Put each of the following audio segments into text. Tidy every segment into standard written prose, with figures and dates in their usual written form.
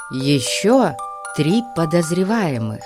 Еще 3 подозреваемых.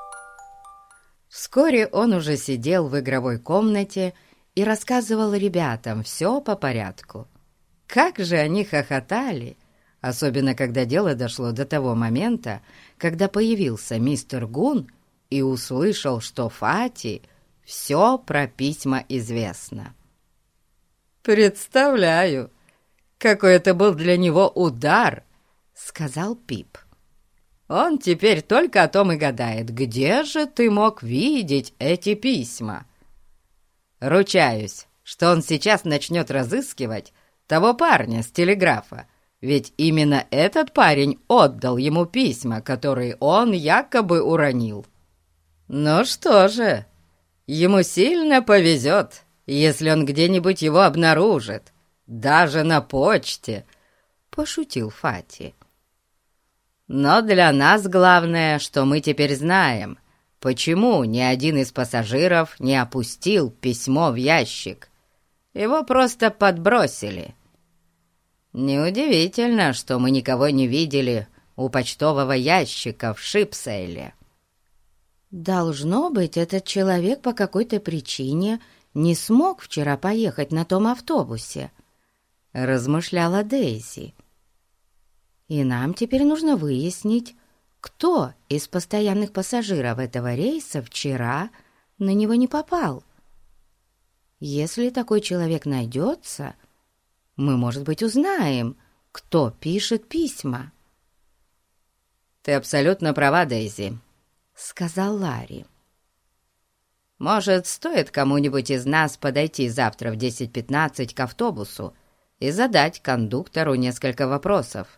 Вскоре он уже сидел в игровой комнате и рассказывал ребятам все по порядку. Как же они хохотали, особенно когда дело дошло до того момента, когда появился мистер Гун и услышал, что Фати все про письма известно. «Представляю, какой это был для него удар!» — сказал Пип. «Он теперь только о том и гадает, где же ты мог видеть эти письма? Ручаюсь, что он сейчас начнет разыскивать того парня с телеграфа, ведь именно этот парень отдал ему письма, которые он якобы уронил. Ну что же, ему сильно повезет, если он где-нибудь его обнаружит, даже на почте», — пошутил Фати. «Но для нас главное, что мы теперь знаем, почему ни один из пассажиров не опустил письмо в ящик. Его просто подбросили. Неудивительно, что мы никого не видели у почтового ящика в Шипсейле». «Должно быть, этот человек по какой-то причине не смог вчера поехать на том автобусе», — размышляла Дейзи. «И нам теперь нужно выяснить, кто из постоянных пассажиров этого рейса вчера на него не попал. Если такой человек найдется, мы, может быть, узнаем, кто пишет письма». «Ты абсолютно права, Дейзи», — сказал Ларри. «Может, стоит кому-нибудь из нас подойти завтра в 10:15 к автобусу и задать кондуктору несколько вопросов?»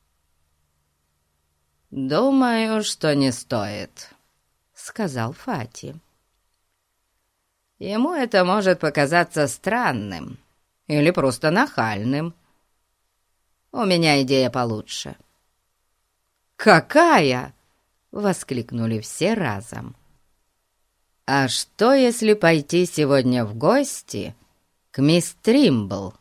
«Думаю, что не стоит», — сказал Фати. «Ему это может показаться странным или просто нахальным. У меня идея получше». «Какая?» — воскликнули все разом. «А что, если пойти сегодня в гости к мисс Тримбл?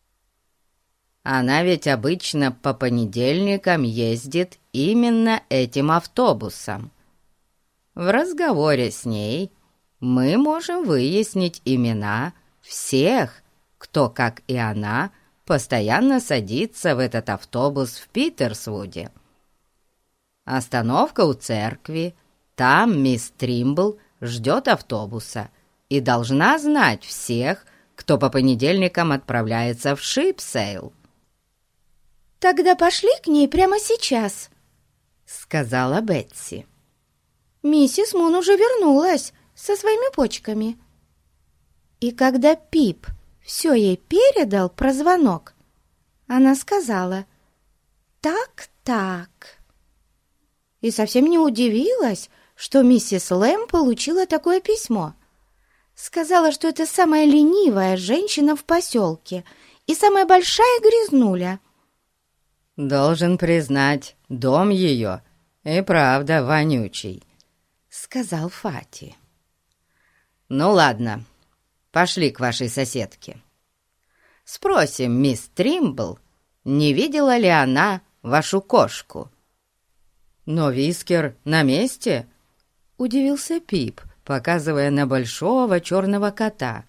Она ведь обычно по понедельникам ездит именно этим автобусом. В разговоре с ней мы можем выяснить имена всех, кто, как и она, постоянно садится в этот автобус в Питерсвуде. Остановка у церкви, там мисс Тримбл ждет автобуса и должна знать всех, кто по понедельникам отправляется в Шипсейл». «Тогда пошли к ней прямо сейчас», — сказала Бетси. «Миссис Мун уже вернулась со своими почками. И когда Пип все ей передал про звонок, она сказала: «Так-так». И совсем не удивилась, что миссис Лэм получила такое письмо. Сказала, что это самая ленивая женщина в поселке и самая большая грязнуля. «Должен признать, дом ее и правда вонючий», — сказал Фати. «Ну ладно, пошли к вашей соседке. Спросим мисс Тримбл, не видела ли она вашу кошку». «Но Вискер на месте?» — удивился Пип, показывая на большого черного кота.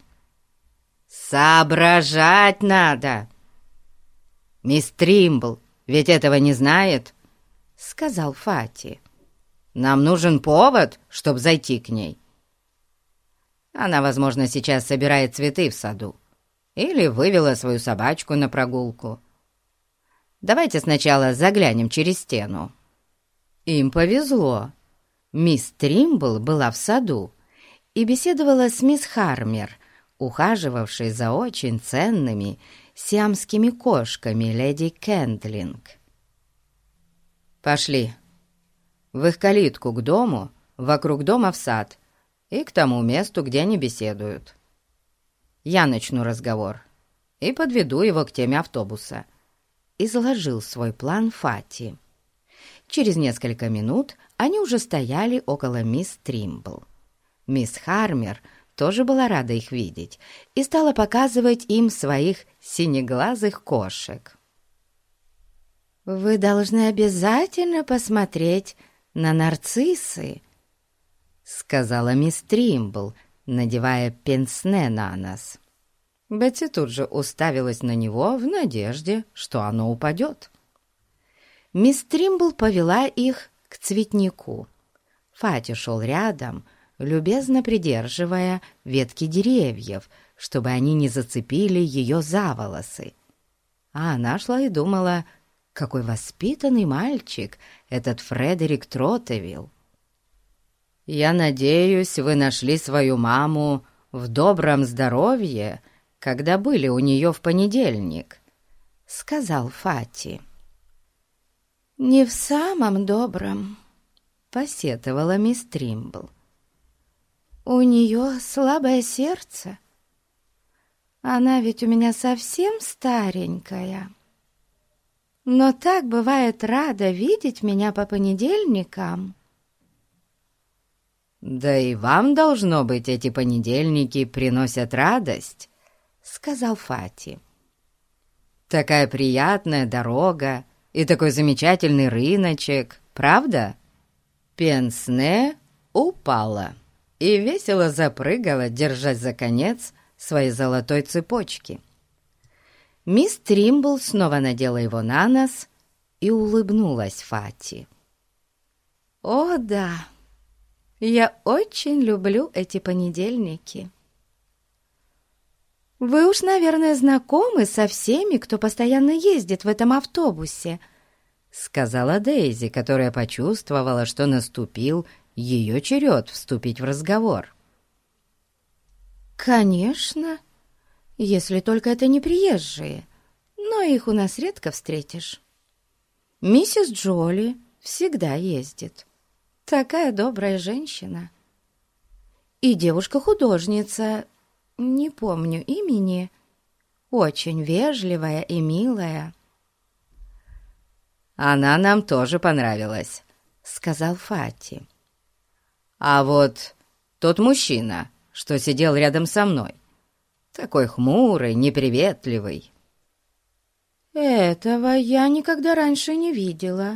«Соображать надо! Мисс Тримбл ведь этого не знает», — сказал Фати. «Нам нужен повод, чтобы зайти к ней. Она, возможно, сейчас собирает цветы в саду или вывела свою собачку на прогулку. Давайте сначала заглянем через стену». Им повезло. Мисс Тримбл была в саду и беседовала с мисс Хармер, ухаживавшей за очень ценными сиамскими кошками леди Кендлинг. «Пошли. В их калитку к дому, вокруг дома в сад и к тому месту, где они беседуют. Я начну разговор и подведу его к теме автобуса», — изложил свой план Фати. Через несколько минут они уже стояли около мисс Тримбл. Мисс Хармер тоже была рада их видеть и стала показывать им своих синеглазых кошек. «Вы должны обязательно посмотреть на нарциссы», — сказала мисс Тримбл, надевая пенсне на нос. Бетти тут же уставилась на него в надежде, что оно упадет. Мисс Тримбл повела их к цветнику. Фати шел рядом, любезно придерживая ветки деревьев, чтобы они не зацепили ее за волосы. А она шла и думала, какой воспитанный мальчик этот Фредерик Троттевилл. «Я надеюсь, вы нашли свою маму в добром здоровье, когда были у нее в понедельник», — сказал Фати. «Не в самом добром», — посетовала мисс Тримбл. «У нее слабое сердце. Она ведь у меня совсем старенькая. Но так бывает рада видеть меня по понедельникам». «Да и вам, должно быть, эти понедельники приносят радость», — сказал Фати. «Такая приятная дорога и такой замечательный рыночек, правда?» Пенсне упала и весело запрыгала, держась за конец своей золотой цепочки. Мисс Тримбл снова надела его на нос и улыбнулась Фати. «О, да, я очень люблю эти понедельники. Вы уж, наверное, знакомы со всеми, кто постоянно ездит в этом автобусе», — сказала Дейзи, которая почувствовала, что наступил ее черед вступить в разговор. «Конечно, если только это не приезжие, но их у нас редко встретишь. Миссис Джоли всегда ездит. Такая добрая женщина. И девушка-художница, не помню имени, очень вежливая и милая». «Она нам тоже понравилась», — сказал Фати. «А вот тот мужчина, что сидел рядом со мной, такой хмурый, неприветливый». «Этого я никогда раньше не видела.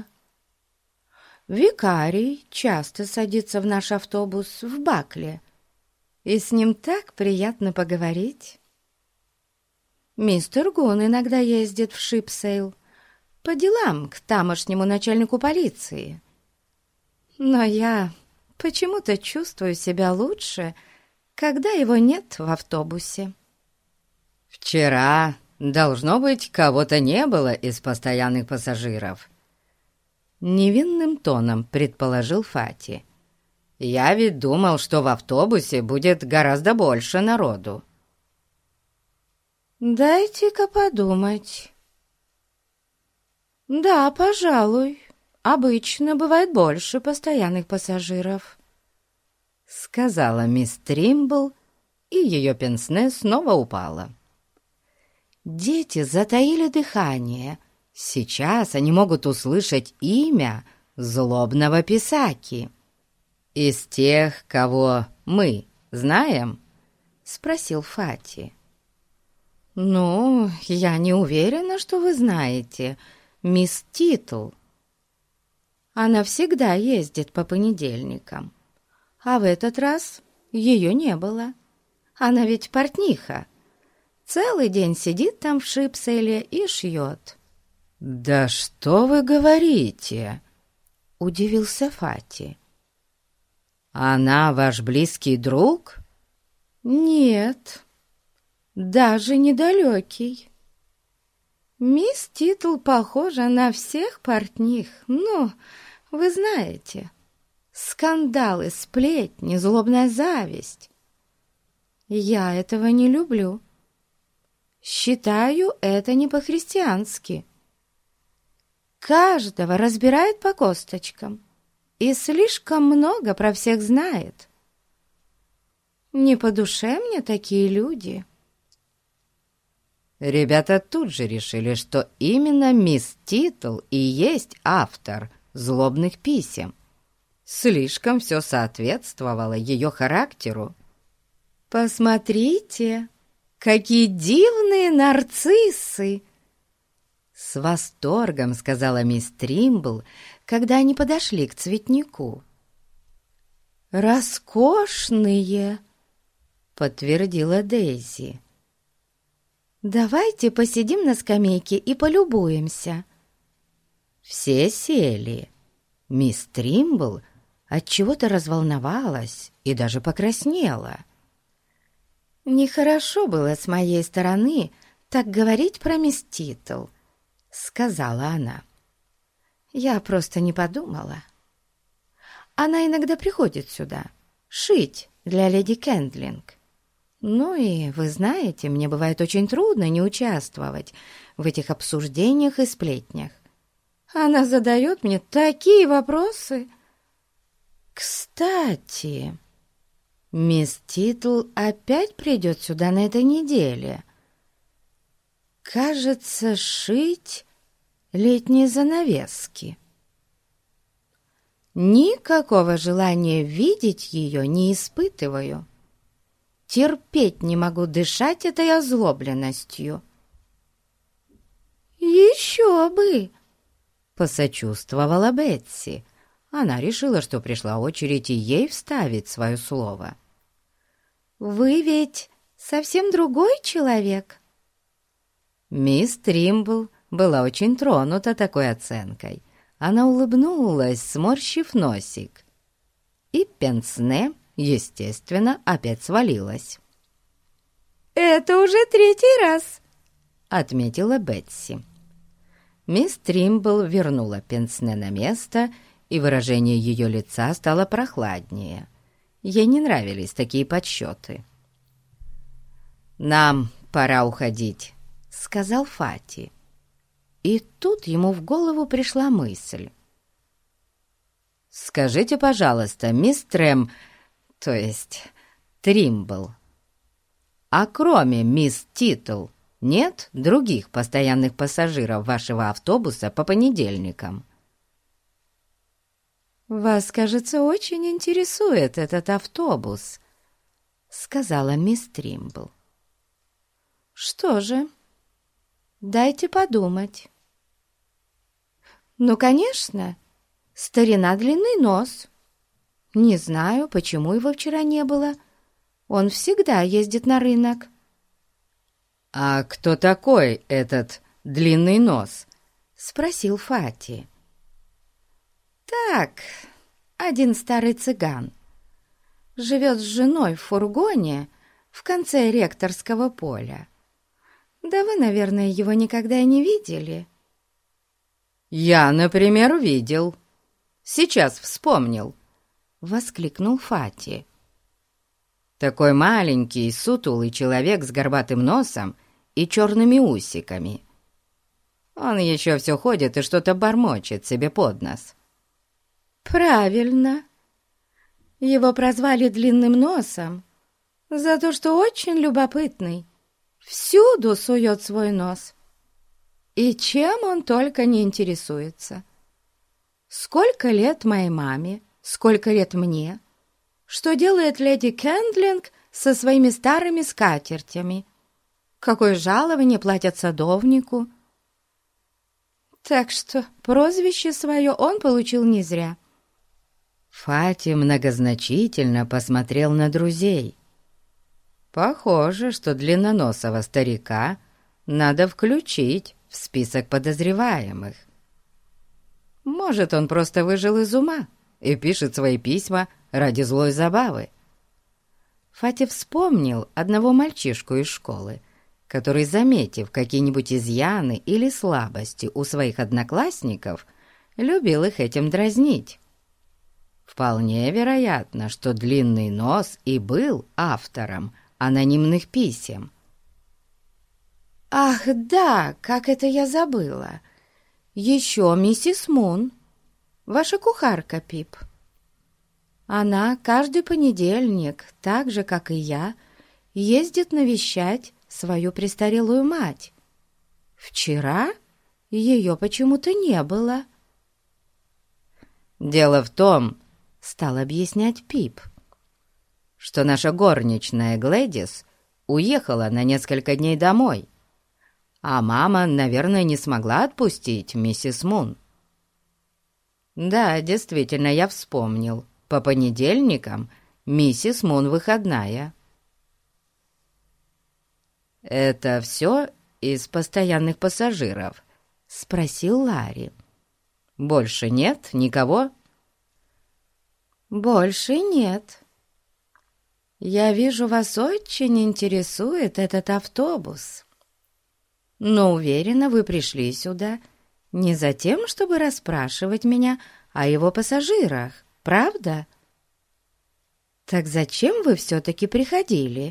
Викарий часто садится в наш автобус в Бакле, и с ним так приятно поговорить. Мистер Гун иногда ездит в Шипсейл по делам к тамошнему начальнику полиции. Но я почему-то чувствую себя лучше, когда его нет в автобусе». «Вчера, должно быть, кого-то не было из постоянных пассажиров», — невинным тоном предположил Фати. «Я ведь думал, что в автобусе будет гораздо больше народу». «Дайте-ка подумать. Да, пожалуй, обычно бывает больше постоянных пассажиров», — сказала мисс Тримбл, и ее пенсне снова упала. Дети затаили дыхание. Сейчас они могут услышать имя злобного писаки. «Из тех, кого мы знаем?» — спросил Фати. «Ну, я не уверена, что вы знаете мисс Титл. Она всегда ездит по понедельникам, а в этот раз ее не было. Она ведь портниха. Целый день сидит там в Шипсейле и шьет». «Да что вы говорите?» — удивился Фати. «Она ваш близкий друг?» «Нет, даже недалекий. Мисс Титл похожа на всех портних. Ну, вы знаете, скандалы, сплетни, злобная зависть. Я этого не люблю. Считаю это не по-христиански. Каждого разбирает по косточкам и слишком много про всех знает. Не по душе мне такие люди». Ребята тут же решили, что именно мисс Титл и есть автор злобных писем. Слишком все соответствовало ее характеру. «Посмотрите, какие дивные нарциссы!» — С восторгом сказала мисс Тримбл, когда они подошли к цветнику. «Роскошные!» — подтвердила Дейзи. «Давайте посидим на скамейке и полюбуемся». Все сели. Мисс Тримбл отчего-то разволновалась и даже покраснела. «Нехорошо было с моей стороны так говорить про мисс Титл», — сказала она. «Я просто не подумала. Она иногда приходит сюда шить для леди Кендлинг. Ну и, вы знаете, мне бывает очень трудно не участвовать в этих обсуждениях и сплетнях. Она задает мне такие вопросы. Кстати, мисс Титл опять придет сюда на этой неделе. Кажется, шить летние занавески. Никакого желания видеть ее не испытываю. Терпеть не могу дышать этой озлобленностью». «Еще бы!» — посочувствовала Бетси. Она решила, что пришла очередь и ей вставить свое слово. «Вы ведь совсем другой человек». Мисс Тримбл была очень тронута такой оценкой. Она улыбнулась, сморщив носик. И пенсне, естественно, опять свалилась. «Это уже третий раз», — отметила Бетси. Мисс Тримбл вернула пенсне на место, и выражение ее лица стало прохладнее. Ей не нравились такие подсчеты. «Нам пора уходить», — сказал Фати. И тут ему в голову пришла мысль. «Скажите, пожалуйста, мисс Трэм, то есть Тримбл, а кроме мисс Титл нет других постоянных пассажиров вашего автобуса по понедельникам?» «Вас, кажется, очень интересует этот автобус», — сказала мисс Тримбл. «Что же, дайте подумать». «Ну, конечно, старина длинный нос. Не знаю, почему его вчера не было. Он всегда ездит на рынок». «А кто такой этот длинный нос?» — спросил Фати. «Так, один старый цыган. Живет с женой в фургоне в конце ректорского поля. Да вы, наверное, его никогда и не видели». «Я, например, видел. Сейчас вспомнил», — воскликнул Фати. «Такой маленький, сутулый человек с горбатым носом и черными усиками. Он еще все ходит и что-то бормочет себе под нос». «Правильно. Его прозвали длинным носом за то, что очень любопытный. Всюду сует свой нос. И чем он только не интересуется. Сколько лет моей маме, сколько лет мне. Что делает леди Кендлинг со своими старыми скатертями? Какое жалование платят садовнику? Так что прозвище свое он получил не зря». Фати многозначительно посмотрел на друзей. Похоже, что длинноносого старика надо включить в список подозреваемых. Может, он просто выжил из ума и пишет свои письма ради злой забавы. Фати вспомнил одного мальчишку из школы, который, заметив какие-нибудь изъяны или слабости у своих одноклассников, любил их этим дразнить. Вполне вероятно, что длинный нос и был автором анонимных писем. «Ах, да, как это я забыла! Еще миссис Мун, ваша кухарка, Пип. Она каждый понедельник, так же, как и я, ездит навещать свою престарелую мать. Вчера ее почему-то не было». «Дело в том, — стал объяснять Пип, — что наша горничная Глэдис уехала на несколько дней домой, а мама, наверное, не смогла отпустить миссис Мун. Да, действительно, я вспомнил. По понедельникам миссис Мун выходная. «Это все из постоянных пассажиров?» — спросил Ларри. «Больше нет никого?» «Больше нет. Я вижу, вас очень интересует этот автобус. Но уверена, вы пришли сюда не за тем, чтобы расспрашивать меня о его пассажирах, правда? Так зачем вы все-таки приходили?»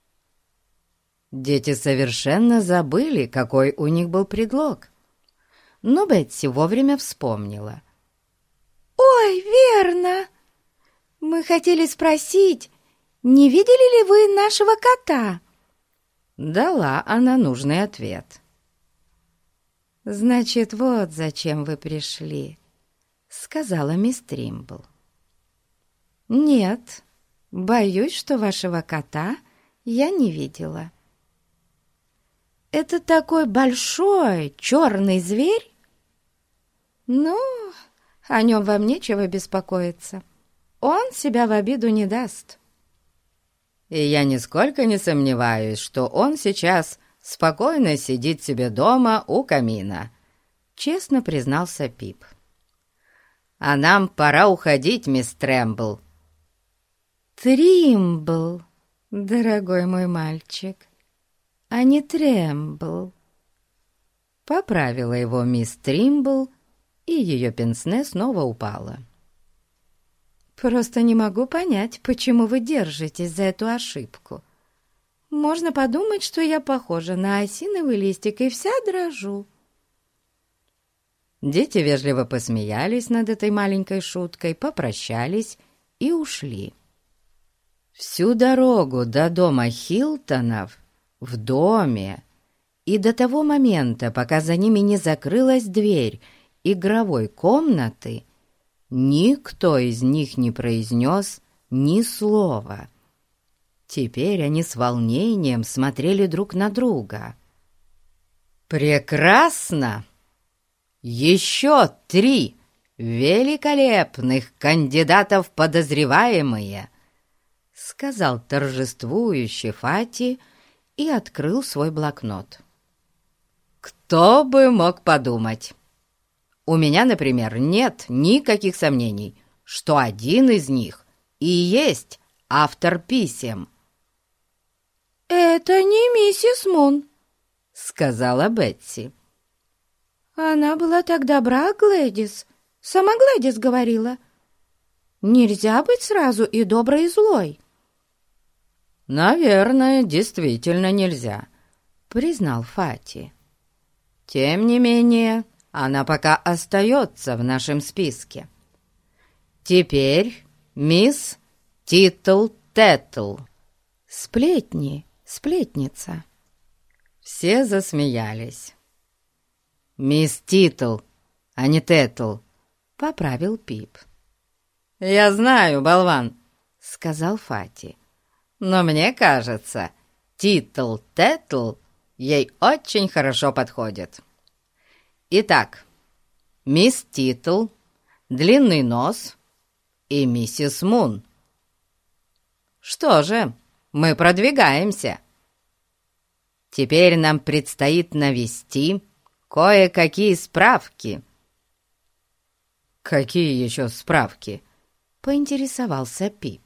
Дети совершенно забыли, какой у них был предлог. Но Бетси вовремя вспомнила. «Ой, верно! Мы хотели спросить, не видели ли вы нашего кота?» Дала она нужный ответ. «Значит, вот зачем вы пришли», — сказала мисс Тримбл. «Нет, боюсь, что вашего кота я не видела. Это такой большой черный зверь? Ну, о нем вам нечего беспокоиться. Он себя в обиду не даст». «И я нисколько не сомневаюсь, что он сейчас спокойно сидит себе дома у камина», — честно признался Пип. «А нам пора уходить, мисс Трэмбл». «Тримбл, дорогой мой мальчик, а не Трэмбл», — поправила его мисс Тримбл, и ее пенсне снова упало. «Просто не могу понять, почему вы держитесь за эту ошибку. Можно подумать, что я похожа на осиновый листик и вся дрожу». Дети вежливо посмеялись над этой маленькой шуткой, попрощались и ушли. Всю дорогу до дома Хилтонов в доме и до того момента, пока за ними не закрылась дверь игровой комнаты, никто из них не произнес ни слова. Теперь они с волнением смотрели друг на друга. «Прекрасно! Еще 3 великолепных кандидатов в подозреваемые!» — сказал торжествующий Фати и открыл свой блокнот. «Кто бы мог подумать? У меня, например, нет никаких сомнений, что один из них и есть автор писем». «Это не миссис Мун», — сказала Бетси. «Она была так добра, Глэдис. Сама Глэдис говорила. Нельзя быть сразу и доброй, и злой». «Наверное, действительно нельзя», — признал Фати. «Тем не менее, она пока остается в нашем списке. Теперь мисс Титл-Тетл». «Сплетни, сплетница». Все засмеялись. «Мисс Титл, а не Тетл», — поправил Пип. «Я знаю, болван», — сказал Фати. «Но мне кажется, Титл-Тетл ей очень хорошо подходит. Итак, мисс Титл, длинный нос и миссис Мун. Что же, мы продвигаемся. Теперь нам предстоит навести кое-какие справки». «Какие еще справки?» — поинтересовался Пип.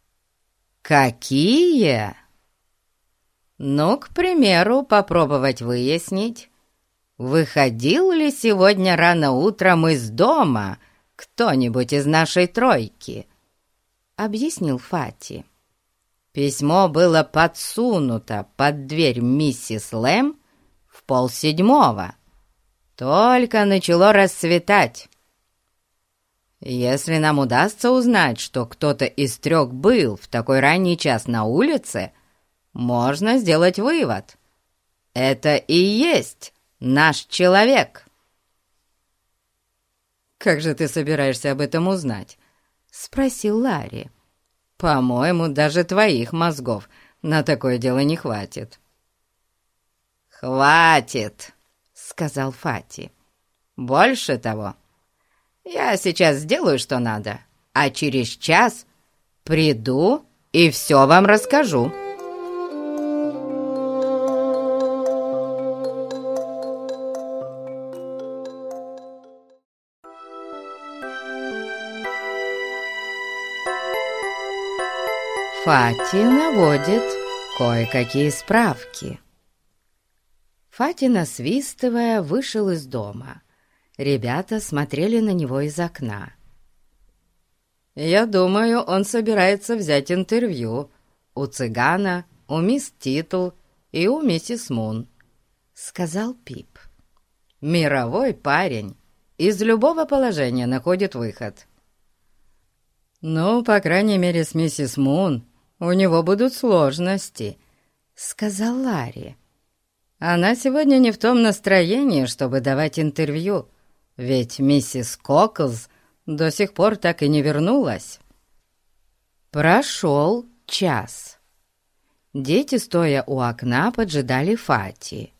«Какие?» «Ну, к примеру, попробовать выяснить, выходил ли сегодня рано утром из дома кто-нибудь из нашей тройки», — объяснил Фати. «Письмо было подсунуто под дверь миссис Лэм в 6:30. Только начало рассветать. Если нам удастся узнать, что кто-то из 3 был в такой ранний час на улице, можно сделать вывод. Это и есть наш человек». «Как же ты собираешься об этом узнать?» — спросил Ларри. «По-моему, даже твоих мозгов на такое дело не хватит». «Хватит», — сказал Фати. «Больше того, я сейчас сделаю, что надо, а через час приду и все вам расскажу». Фати наводит кое-какие справки. Фати, насвистывая, вышел из дома. Ребята смотрели на него из окна. «Я думаю, он собирается взять интервью у цыгана, у мисс Титл и у миссис Мун», — сказал Пип. «Мировой парень, из любого положения находит выход». «Ну, по крайней мере, с миссис Мун у него будут сложности», — сказал Ларри. «Она сегодня не в том настроении, чтобы давать интервью, ведь миссис Коклз до сих пор так и не вернулась». Прошел час. Дети, стоя у окна, поджидали Фати.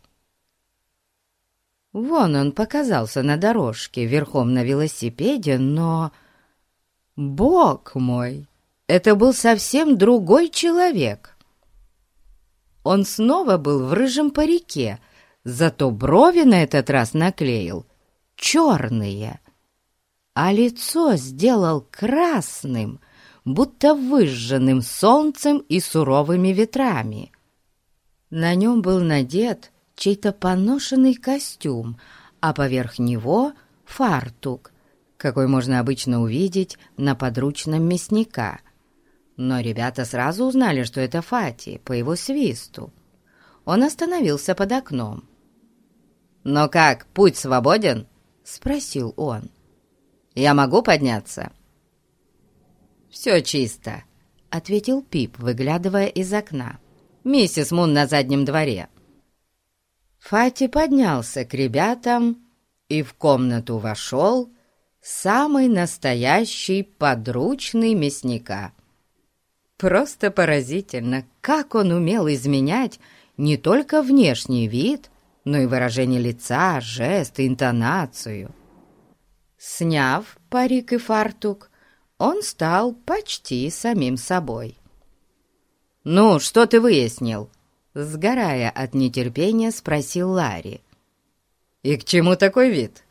Вон он показался на дорожке верхом на велосипеде, но... Бог мой! Это был совсем другой человек. Он снова был в рыжем парике, зато брови на этот раз наклеил черные, а лицо сделал красным, будто выжженным солнцем и суровыми ветрами. На нем был надет чей-то поношенный костюм, а поверх него фартук, какой можно обычно увидеть на подручном мясника. Но ребята сразу узнали, что это Фати, по его свисту. Он остановился под окном. «Ну как, путь свободен?» — спросил он. «Я могу подняться?» «Все чисто», — ответил Пип, выглядывая из окна. «Миссис Мун на заднем дворе». Фати поднялся к ребятам и в комнату вошел самый настоящий подручный мясника. Просто поразительно, как он умел изменять не только внешний вид, но и выражение лица, жест, интонацию. Сняв парик и фартук, он стал почти самим собой. «Ну, что ты выяснил?» — сгорая от нетерпения, спросил Ларри. «И к чему такой вид?»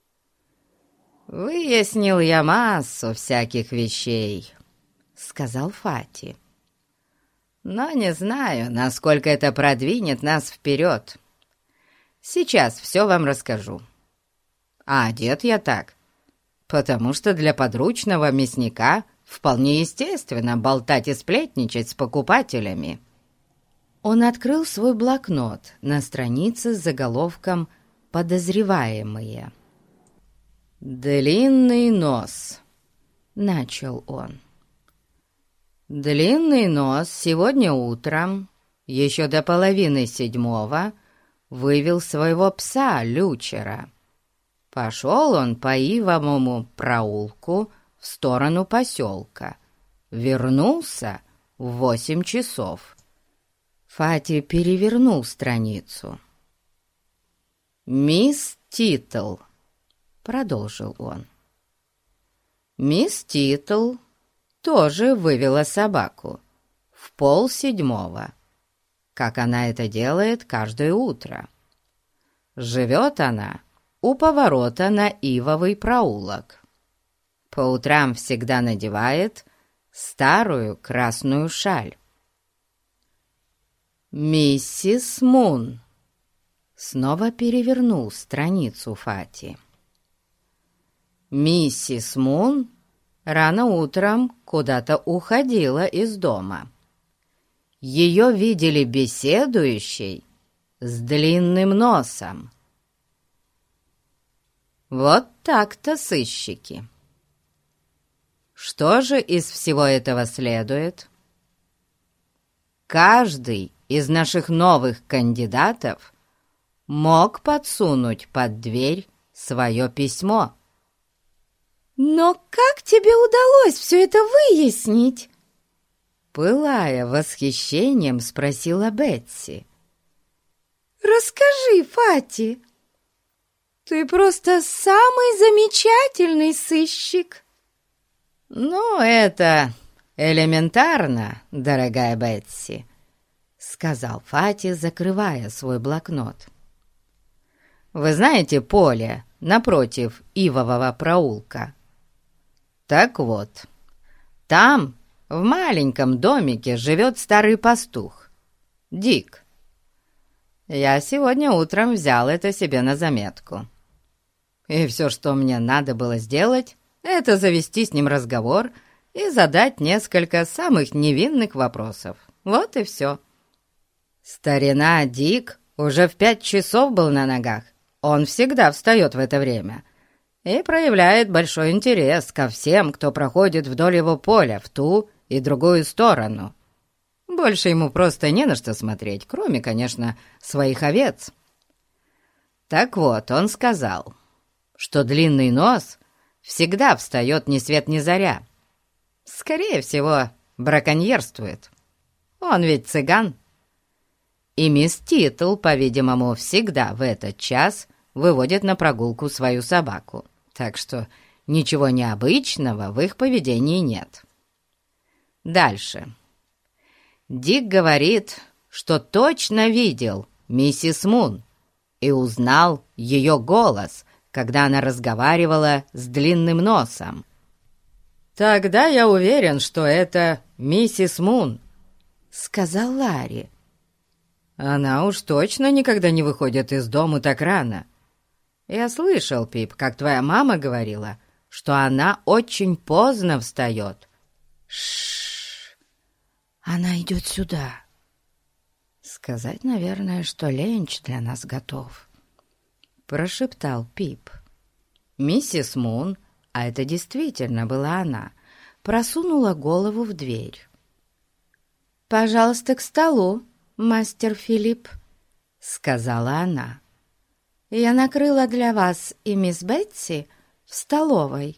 «Выяснил я массу всяких вещей», — сказал Фати. «Но не знаю, насколько это продвинет нас вперед. Сейчас все вам расскажу. А одет я так, потому что для подручного мясника вполне естественно болтать и сплетничать с покупателями». Он открыл свой блокнот на странице с заголовком «Подозреваемые». «Длинный нос», — начал он. «Длинный нос сегодня утром, еще до 6:30, вывел своего пса Лючера. Пошел он по Ивовому проулку в сторону поселка. Вернулся в 8 часов. Фати перевернул страницу. «Мисс Титл», — продолжил он. «Мисс Титл тоже вывела собаку в 6:30, как она это делает каждое утро. Живет она у поворота на Ивовый проулок. По утрам всегда надевает старую красную шаль. Миссис Мун». Снова перевернул страницу Фати. «Миссис Мун рано утром куда-то уходила из дома. Ее видели беседующей с длинным носом. Вот так-то сыщики. Что же из всего этого следует? Каждый из наших новых кандидатов мог подсунуть под дверь свое письмо». «Но как тебе удалось все это выяснить?» Пылая восхищением, спросила Бетси. Расскажи, Фати. Ты просто самый замечательный сыщик. «Ну, это элементарно, дорогая Бетси», — сказал Фати, закрывая свой блокнот. «Вы знаете поле напротив Ивового проулка? Так вот, там, в маленьком домике, живет старый пастух, Дик. Я сегодня утром взял это себе на заметку. И все, что мне надо было сделать, это завести с ним разговор и задать несколько самых невинных вопросов. Вот и все. Старина Дик уже в 5 часов был на ногах. Он всегда встает в это время и проявляет большой интерес ко всем, кто проходит вдоль его поля в ту и другую сторону. Больше ему просто не на что смотреть, кроме, конечно, своих овец. Так вот, он сказал, что длинный нос всегда встает ни свет ни заря. Скорее всего, браконьерствует. Он ведь цыган. И мисс Титл, по-видимому, всегда в этот час выводит на прогулку свою собаку. Так что ничего необычного в их поведении нет. Дальше. Дик говорит, что точно видел миссис Мун и узнал ее голос, когда она разговаривала с длинным носом. «Тогда я уверен, что это миссис Мун», — сказал Ларри. «Она уж точно никогда не выходит из дому так рано. Я слышал, Пип, как твоя мама говорила, что она очень поздно встает». Шш, она идет сюда. Сказать, наверное, что ленч для нас готов, прошептал Пип. Миссис Мун, а это действительно была она, просунула голову в дверь. «Пожалуйста, к столу, мастер Филипп», — сказала она. «Я накрыла для вас и мисс Бетси в столовой».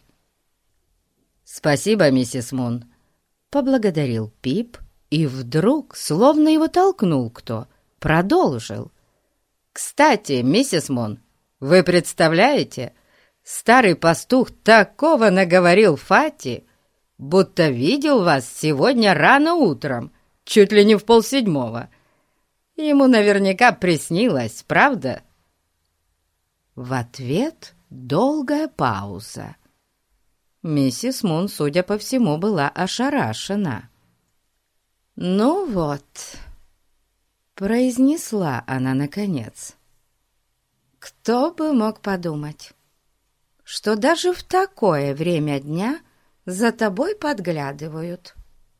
«Спасибо, миссис Мун», — поблагодарил Пип, и вдруг, словно его толкнул кто, продолжил. «Кстати, миссис Мун, вы представляете, старый пастух такого наговорил Фати, будто видел вас сегодня рано утром, чуть ли не в 6:30. Ему наверняка приснилось, правда?» В ответ долгая пауза. Миссис Мун, судя по всему, была ошарашена. «Ну вот», — произнесла она наконец, — «кто бы мог подумать, что даже в такое время дня за тобой подглядывают?»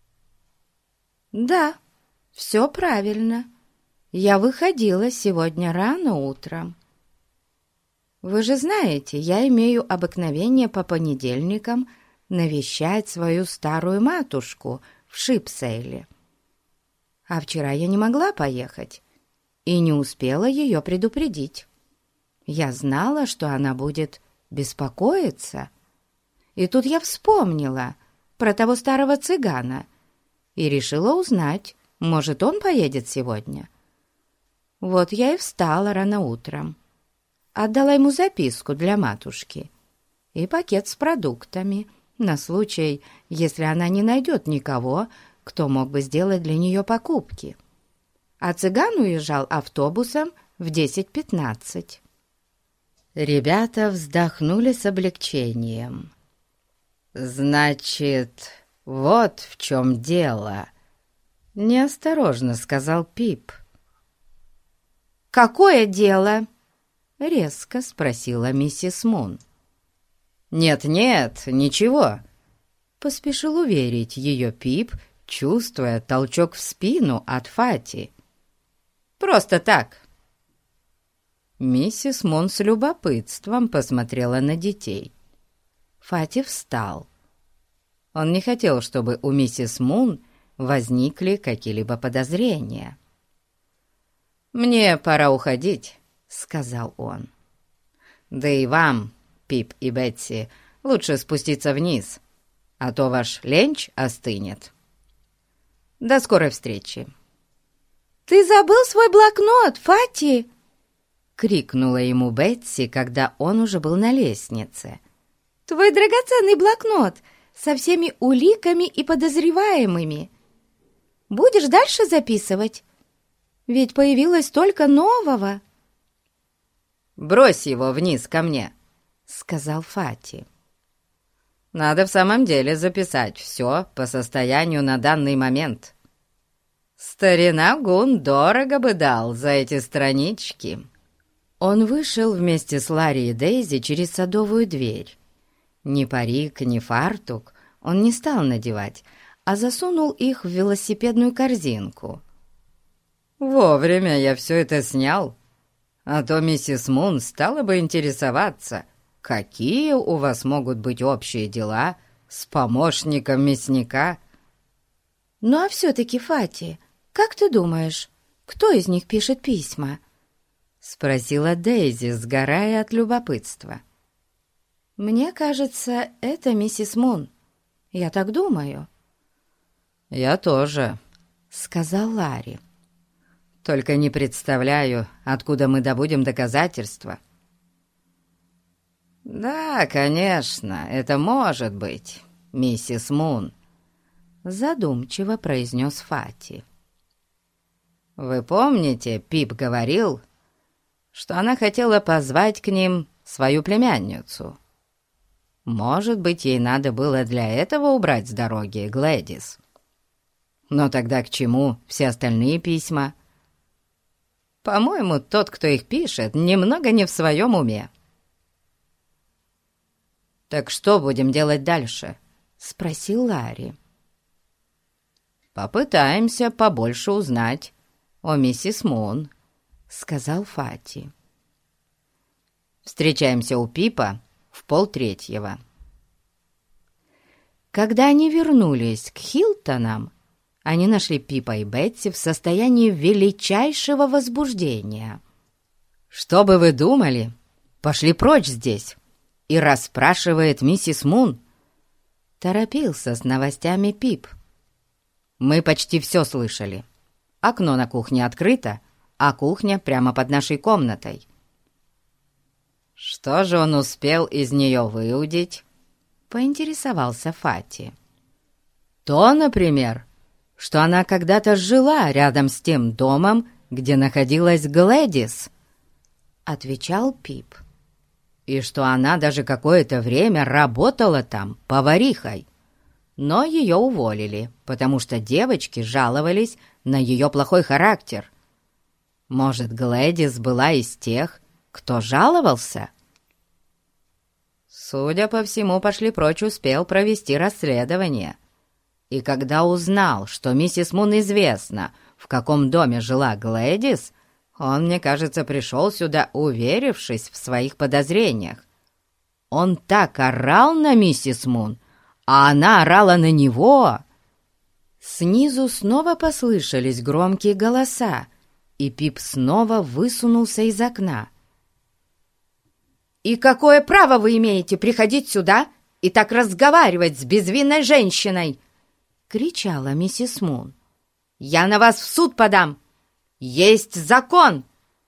«Да, все правильно. Я выходила сегодня рано утром. Вы же знаете, я имею обыкновение по понедельникам навещать свою старую матушку в Шипсейле. А вчера я не могла поехать и не успела ее предупредить. Я знала, что она будет беспокоиться. И тут я вспомнила про того старого цыгана и решила узнать, может, он поедет сегодня. Вот я и встала рано утром. Отдала ему записку для матушки и пакет с продуктами на случай, если она не найдет никого, кто мог бы сделать для нее покупки. А цыган уезжал автобусом в 10:15. Ребята вздохнули с облегчением. «Значит, вот в чем дело», — неосторожно сказал Пип. «Какое дело?» — резко спросила миссис Мун. «Нет-нет, ничего», — поспешил уверить ее Пип, чувствуя толчок в спину от Фати. «Просто так». Миссис Мун с любопытством посмотрела на детей. Фати встал. Он не хотел, чтобы у миссис Мун возникли какие-либо подозрения. «Мне пора уходить», — сказал он. «Да и вам, Пип и Бетси, лучше спуститься вниз, а то ваш ленч остынет. До скорой встречи». «Ты забыл свой блокнот, Фати!» — крикнула ему Бетси, когда он уже был на лестнице. «Твой драгоценный блокнот со всеми уликами и подозреваемыми. Будешь дальше записывать? Ведь появилось столько нового!» «Брось его вниз ко мне», — сказал Фати. «Надо в самом деле записать все по состоянию на данный момент. Старина Гун дорого бы дал за эти странички». Он вышел вместе с Ларри и Дейзи через садовую дверь. Ни парик, ни фартук он не стал надевать, а засунул их в велосипедную корзинку. «Вовремя я все это снял, а то миссис Мун стала бы интересоваться, какие у вас могут быть общие дела с помощником мясника». «Ну а все-таки, Фати, как ты думаешь, кто из них пишет письма?» — спросила Дейзи, сгорая от любопытства. «Мне кажется, это миссис Мун. Я так думаю». «Я тоже», — сказал Ларри. «Только не представляю, откуда мы добудем доказательства». «Да, конечно, это может быть, миссис Мун», — задумчиво произнес Фати. «Вы помните, Пип говорил, что она хотела позвать к ним свою племянницу? Может быть, ей надо было для этого убрать с дороги Глэдис? Но тогда к чему все остальные письма? По-моему, тот, кто их пишет, немного не в своем уме». «Так что будем делать дальше?» — спросил Ларри. «Попытаемся побольше узнать о миссис Мун», — сказал Фати. «Встречаемся у Пипа в 2:30». Когда они вернулись к Хилтонам, они нашли Пипа и Бетси в состоянии величайшего возбуждения. «Что бы вы думали? Пошли прочь здесь!» и расспрашивает миссис Мун. Торопился с новостями Пип. «Мы почти все слышали. Окно на кухне открыто, а кухня прямо под нашей комнатой». «Что же он успел из нее выудить?» — поинтересовался Фати. «То, например, что она когда-то жила рядом с тем домом, где находилась Глэдис», — отвечал Пип. «И что она даже какое-то время работала там поварихой. Но ее уволили, потому что девочки жаловались на ее плохой характер. Может, Глэдис была из тех, кто жаловался?» Судя по всему, пошли прочь успел провести расследование. И когда узнал, что миссис Мун известно, в каком доме жила Глэдис, он, мне кажется, пришел сюда, уверившись в своих подозрениях. Он так орал на миссис Мун, а она орала на него. Снизу снова послышались громкие голоса, и Пип снова высунулся из окна. «И какое право вы имеете приходить сюда и так разговаривать с безвинной женщиной?» — кричала миссис Мун. «Я на вас в суд подам! Есть закон!»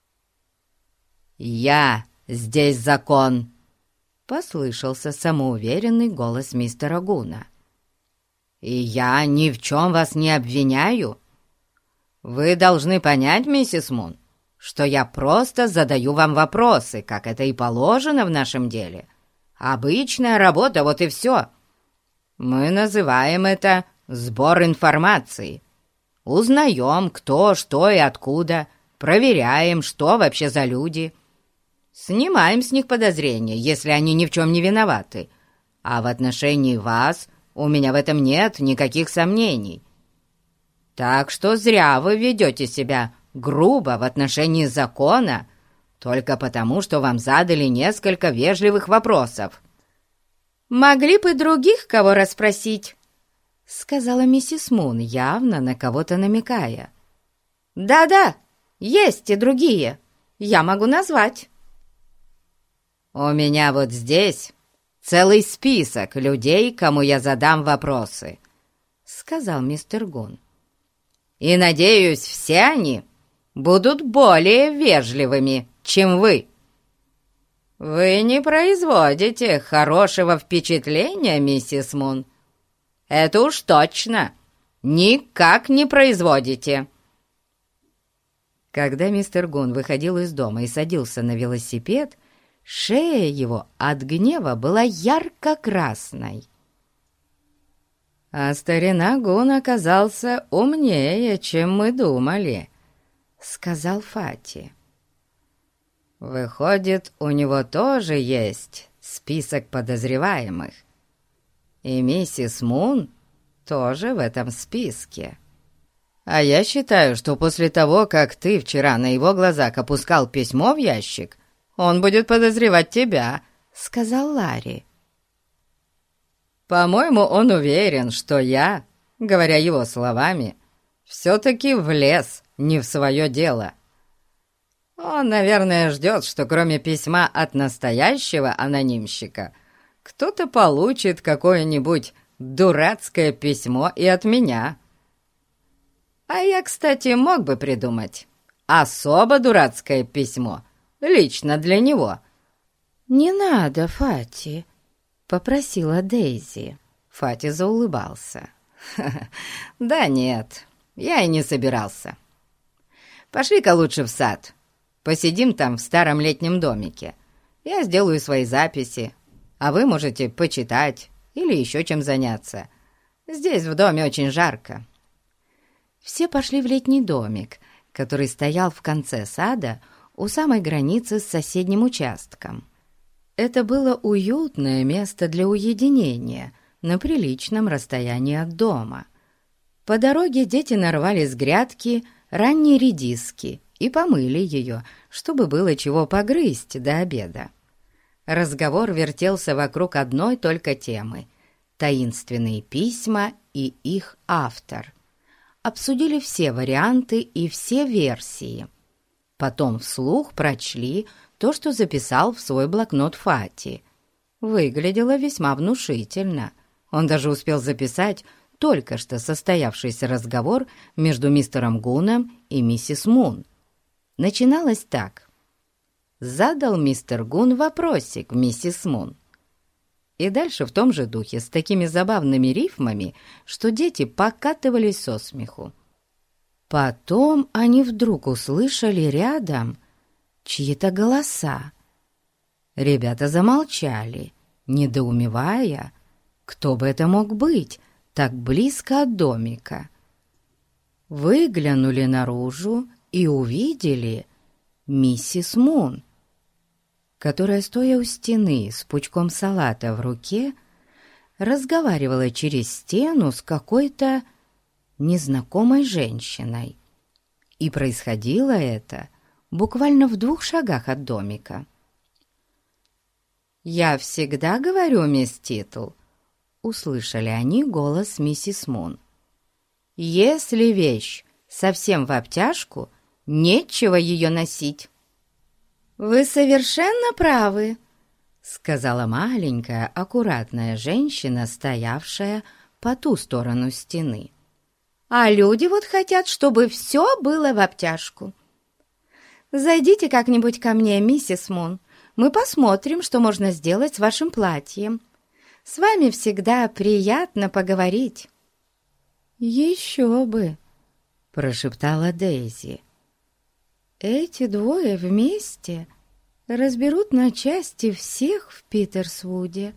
«Я здесь закон!» — послышался самоуверенный голос мистера Гуна. «И я ни в чем вас не обвиняю. Вы должны понять, миссис Мун, что я просто задаю вам вопросы, как это и положено в нашем деле. Обычная работа, вот и все. Мы называем это сбор информации. Узнаем, кто, что и откуда, проверяем, что вообще за люди. Снимаем с них подозрения, если они ни в чем не виноваты. А в отношении вас у меня в этом нет никаких сомнений. Так что зря вы ведете себя грубо в отношении закона только потому, что вам задали несколько вежливых вопросов». «Могли бы других кого расспросить», — сказала миссис Мун, явно на кого-то намекая. «Да-да, есть и другие. Я могу назвать». «У меня вот здесь целый список людей, кому я задам вопросы», — сказал мистер Гун. «И, надеюсь, все они будут более вежливыми, чем вы. Вы не производите хорошего впечатления, миссис Мун. Это уж точно. Никак не производите». Когда мистер Гун выходил из дома и садился на велосипед, шея его от гнева была ярко-красной. «А старина Гун оказался умнее, чем мы думали», — сказал Фати. «Выходит, у него тоже есть список подозреваемых, и миссис Мун тоже в этом списке. А я считаю, что после того, как ты вчера на его глазах опускал письмо в ящик, он будет подозревать тебя», — сказал Ларри. «По-моему, он уверен, что я, говоря его словами, все-таки влез не в свое дело. Он, наверное, ждет, что кроме письма от настоящего анонимщика кто-то получит какое-нибудь дурацкое письмо и от меня. А я, кстати, мог бы придумать особо дурацкое письмо лично для него». «Не надо, Фати», — попросила Дейзи. Фати заулыбался. «Да нет, я и не собирался. Пошли-ка лучше в сад. Посидим там в старом летнем домике. Я сделаю свои записи, а вы можете почитать или еще чем заняться. Здесь в доме очень жарко». Все пошли в летний домик, который стоял в конце сада у самой границы с соседним участком. Это было уютное место для уединения на приличном расстоянии от дома. По дороге дети нарвали с грядки ранней редиски и помыли ее, чтобы было чего погрызть до обеда. Разговор вертелся вокруг одной только темы — таинственные письма и их автор. Обсудили все варианты и все версии. Потом вслух прочли то, что записал в свой блокнот Фати. Выглядело весьма внушительно. Он даже успел записать только что состоявшийся разговор между мистером Гуном и миссис Мун. Начиналось так. Задал мистер Гун вопросик миссис Мун. И дальше в том же духе, с такими забавными рифмами, что дети покатывались со смеху. Потом они вдруг услышали рядом чьи-то голоса. Ребята замолчали, недоумевая, кто бы это мог быть так близко от домика. Выглянули наружу и увидели миссис Мун, которая, стоя у стены с пучком салата в руке, разговаривала через стену с какой-то незнакомой женщиной. И происходило это буквально в 2 шагах от домика. «Я всегда говорю, мисс Титл», — услышали они голос миссис Мун. «Если вещь совсем в обтяжку, нечего ее носить». «Вы совершенно правы», — сказала маленькая, аккуратная женщина, стоявшая по ту сторону стены. «А люди вот хотят, чтобы все было в обтяжку. Зайдите как-нибудь ко мне, миссис Мун. Мы посмотрим, что можно сделать с вашим платьем. С вами всегда приятно поговорить». «Еще бы», — прошептала Дейзи. «Эти двое вместе разберут на части всех в Питерсвуде».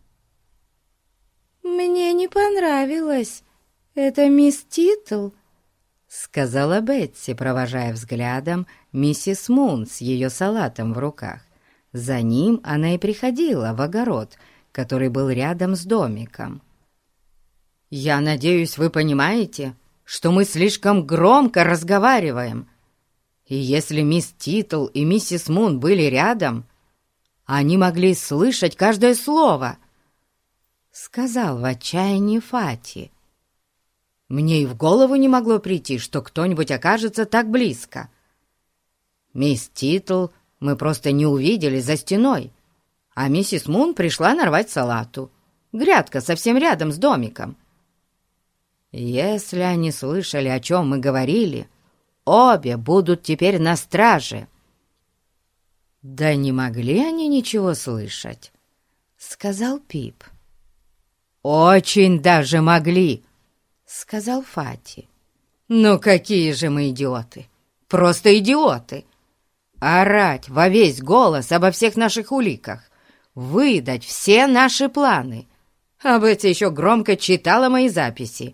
«Мне не понравилось. Это мисс Титл», — сказала Бетси, провожая взглядом миссис Мун с ее салатом в руках. За ним она и приходила в огород, который был рядом с домиком. «Я надеюсь, вы понимаете, что мы слишком громко разговариваем. И если мисс Титл и миссис Мун были рядом, они могли слышать каждое слово», — сказал в отчаянии Фати. «Мне и в голову не могло прийти, что кто-нибудь окажется так близко. Мисс Титл мы просто не увидели за стеной, а миссис Мун пришла нарвать салату. Грядка совсем рядом с домиком. Если они слышали, о чем мы говорили, обе будут теперь на страже». «Да не могли они ничего слышать», — сказал Пип. «Очень даже могли», — сказал Фати. «Ну какие же мы идиоты! Просто идиоты! Орать во весь голос обо всех наших уликах, выдать все наши планы, а Бетси еще громко читала мои записи».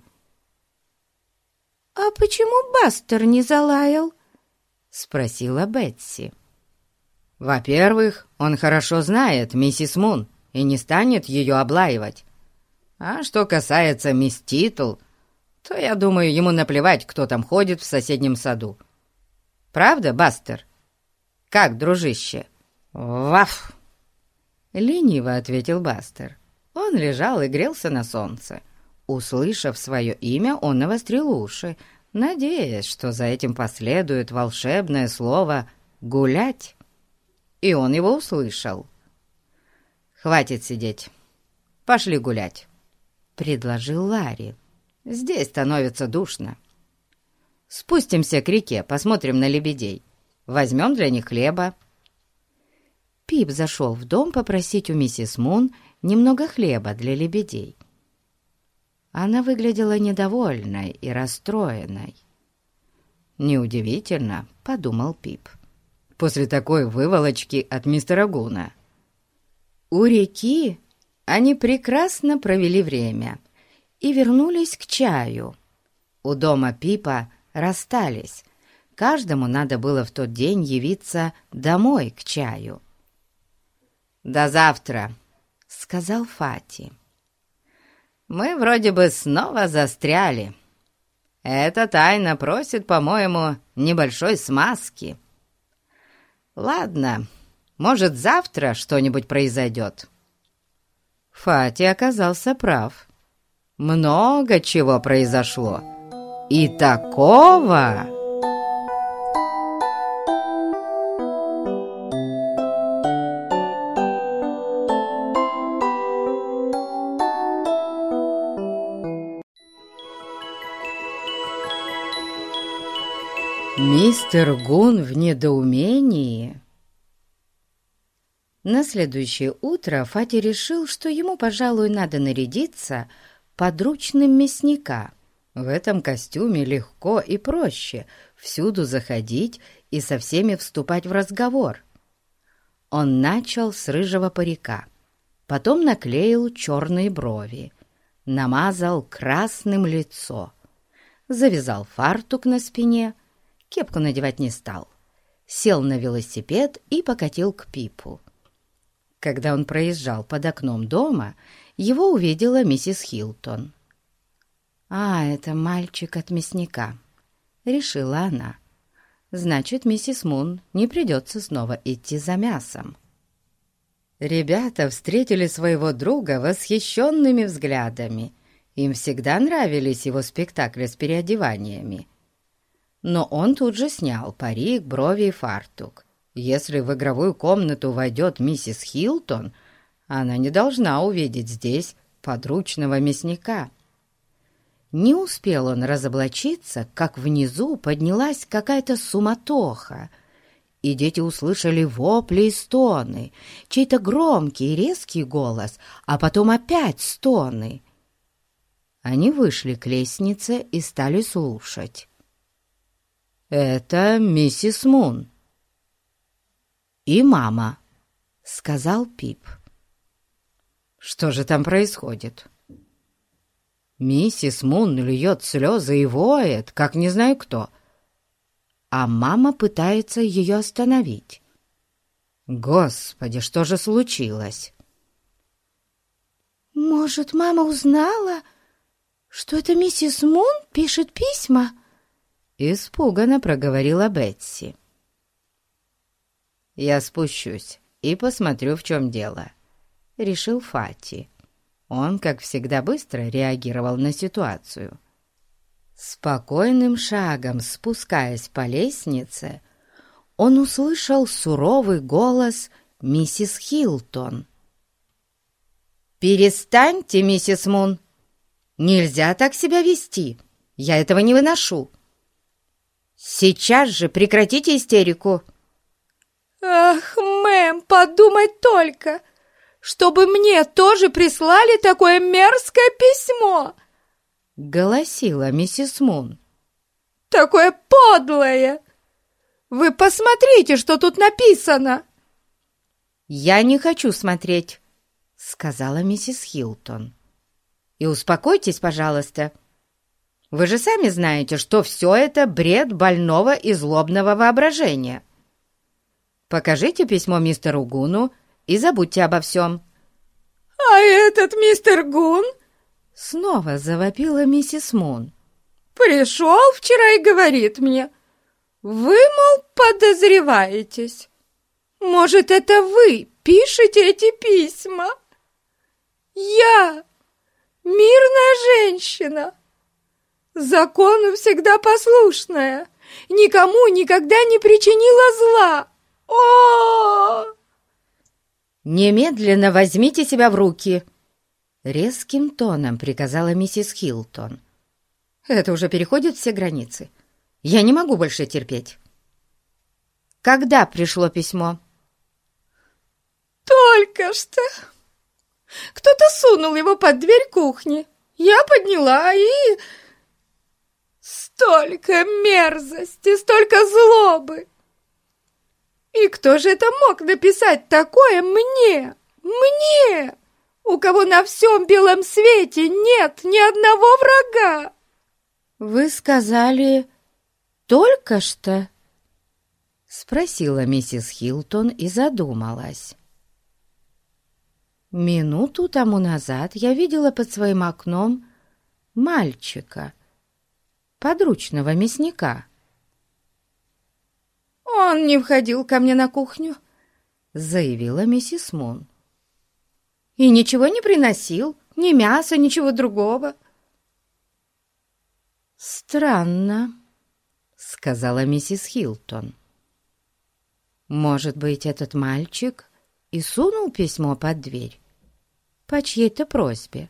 «А почему Бастер не залаял?» — спросила Бетси. «Во-первых, он хорошо знает миссис Мун и не станет ее облаивать. А что касается мисс Титл, то, я думаю, ему наплевать, кто там ходит в соседнем саду. Правда, Бастер? Как, дружище?» «Ваф!» — лениво ответил Бастер. Он лежал и грелся на солнце. Услышав свое имя, он навострил уши, надеясь, что за этим последует волшебное слово «гулять». И он его услышал. «Хватит сидеть. Пошли гулять», — предложил Ларри. «Здесь становится душно. Спустимся к реке, посмотрим на лебедей. Возьмем для них хлеба». Пип зашел в дом попросить у миссис Мун немного хлеба для лебедей. Она выглядела недовольной и расстроенной. «Неудивительно», — подумал Пип, «после такой выволочки от мистера Гуна». У реки они прекрасно провели время и вернулись к чаю. У дома Пипа расстались. Каждому надо было в тот день явиться домой к чаю. «До завтра», — сказал Фати. «Мы вроде бы снова застряли. Эта тайна просит, по-моему, небольшой смазки. Ладно, может, завтра что-нибудь произойдет». Фати оказался прав. Много чего произошло. И такого... Мистер Гун в недоумении. На следующее утро Фати решил, что ему, пожалуй, надо нарядиться подручным мясника. В этом костюме легко и проще всюду заходить и со всеми вступать в разговор. Он начал с рыжего парика, потом наклеил черные брови, намазал красным лицо, завязал фартук на спине, кепку надевать не стал, сел на велосипед и покатил к Пипу. Когда он проезжал под окном дома, его увидела миссис Хилтон. «А, это мальчик от мясника», — решила она. «Значит, миссис Мун не придется снова идти за мясом». Ребята встретили своего друга восхищенными взглядами. Им всегда нравились его спектакли с переодеваниями. Но он тут же снял парик, брови и фартук. Если в игровую комнату войдет миссис Хилтон, она не должна увидеть здесь подручного мясника. Не успел он разоблачиться, как внизу поднялась какая-то суматоха, и дети услышали вопли и стоны, чей-то громкий и резкий голос, а потом опять стоны. Они вышли к лестнице и стали слушать. «Это миссис Мун и мама», — сказал Пип. «Что же там происходит?» Миссис Мун льет слезы и воет, как не знаю кто, а мама пытается ее остановить. Господи, что же случилось? «Может, мама узнала, что это миссис Мун пишет письма?» Испуганно проговорила Бетси. «Я спущусь и посмотрю, в чем дело», — решил Фати. Он, как всегда, быстро реагировал на ситуацию. Спокойным шагом спускаясь по лестнице, он услышал суровый голос миссис Хилтон. «Перестаньте, миссис Мун! Нельзя так себя вести! Я этого не выношу!» Сейчас же прекратите истерику!» «Ах, мэм, подумать только, чтобы мне тоже прислали такое мерзкое письмо!» — голосила миссис Мун. «Такое подлое! Вы посмотрите, что тут написано!» «Я не хочу смотреть», — сказала миссис Хилтон. «И успокойтесь, пожалуйста. Вы же сами знаете, что все это бред больного и злобного воображения. Покажите письмо мистеру Гуну и забудьте обо всем». «А этот мистер Гун?» — снова завопила миссис Мун. «Пришел вчера и говорит мне, вы, мол, подозреваетесь. Может, это вы пишете эти письма? Я, мирная женщина, закону всегда послушная, никому никогда не причинила зла. О!» «Немедленно возьмите себя в руки!» — резким тоном приказала миссис Хилтон. «Это уже переходит все границы. Я не могу больше терпеть. Когда пришло письмо?» «Только что. Кто-то сунул его под дверь кухни. Я подняла и... Столько мерзости, столько злобы! И кто же это мог написать такое мне? Мне, у кого на всем белом свете нет ни одного врага!» «Вы сказали «только что»?» — спросила миссис Хилтон и задумалась. «Минуту тому назад я видела под своим окном мальчика, подручного мясника». «Он не входил ко мне на кухню», — заявила миссис Мун. «И ничего не приносил, ни мяса, ничего другого». «Странно», — сказала миссис Хилтон. «Может быть, этот мальчик и сунул письмо под дверь по чьей-то просьбе.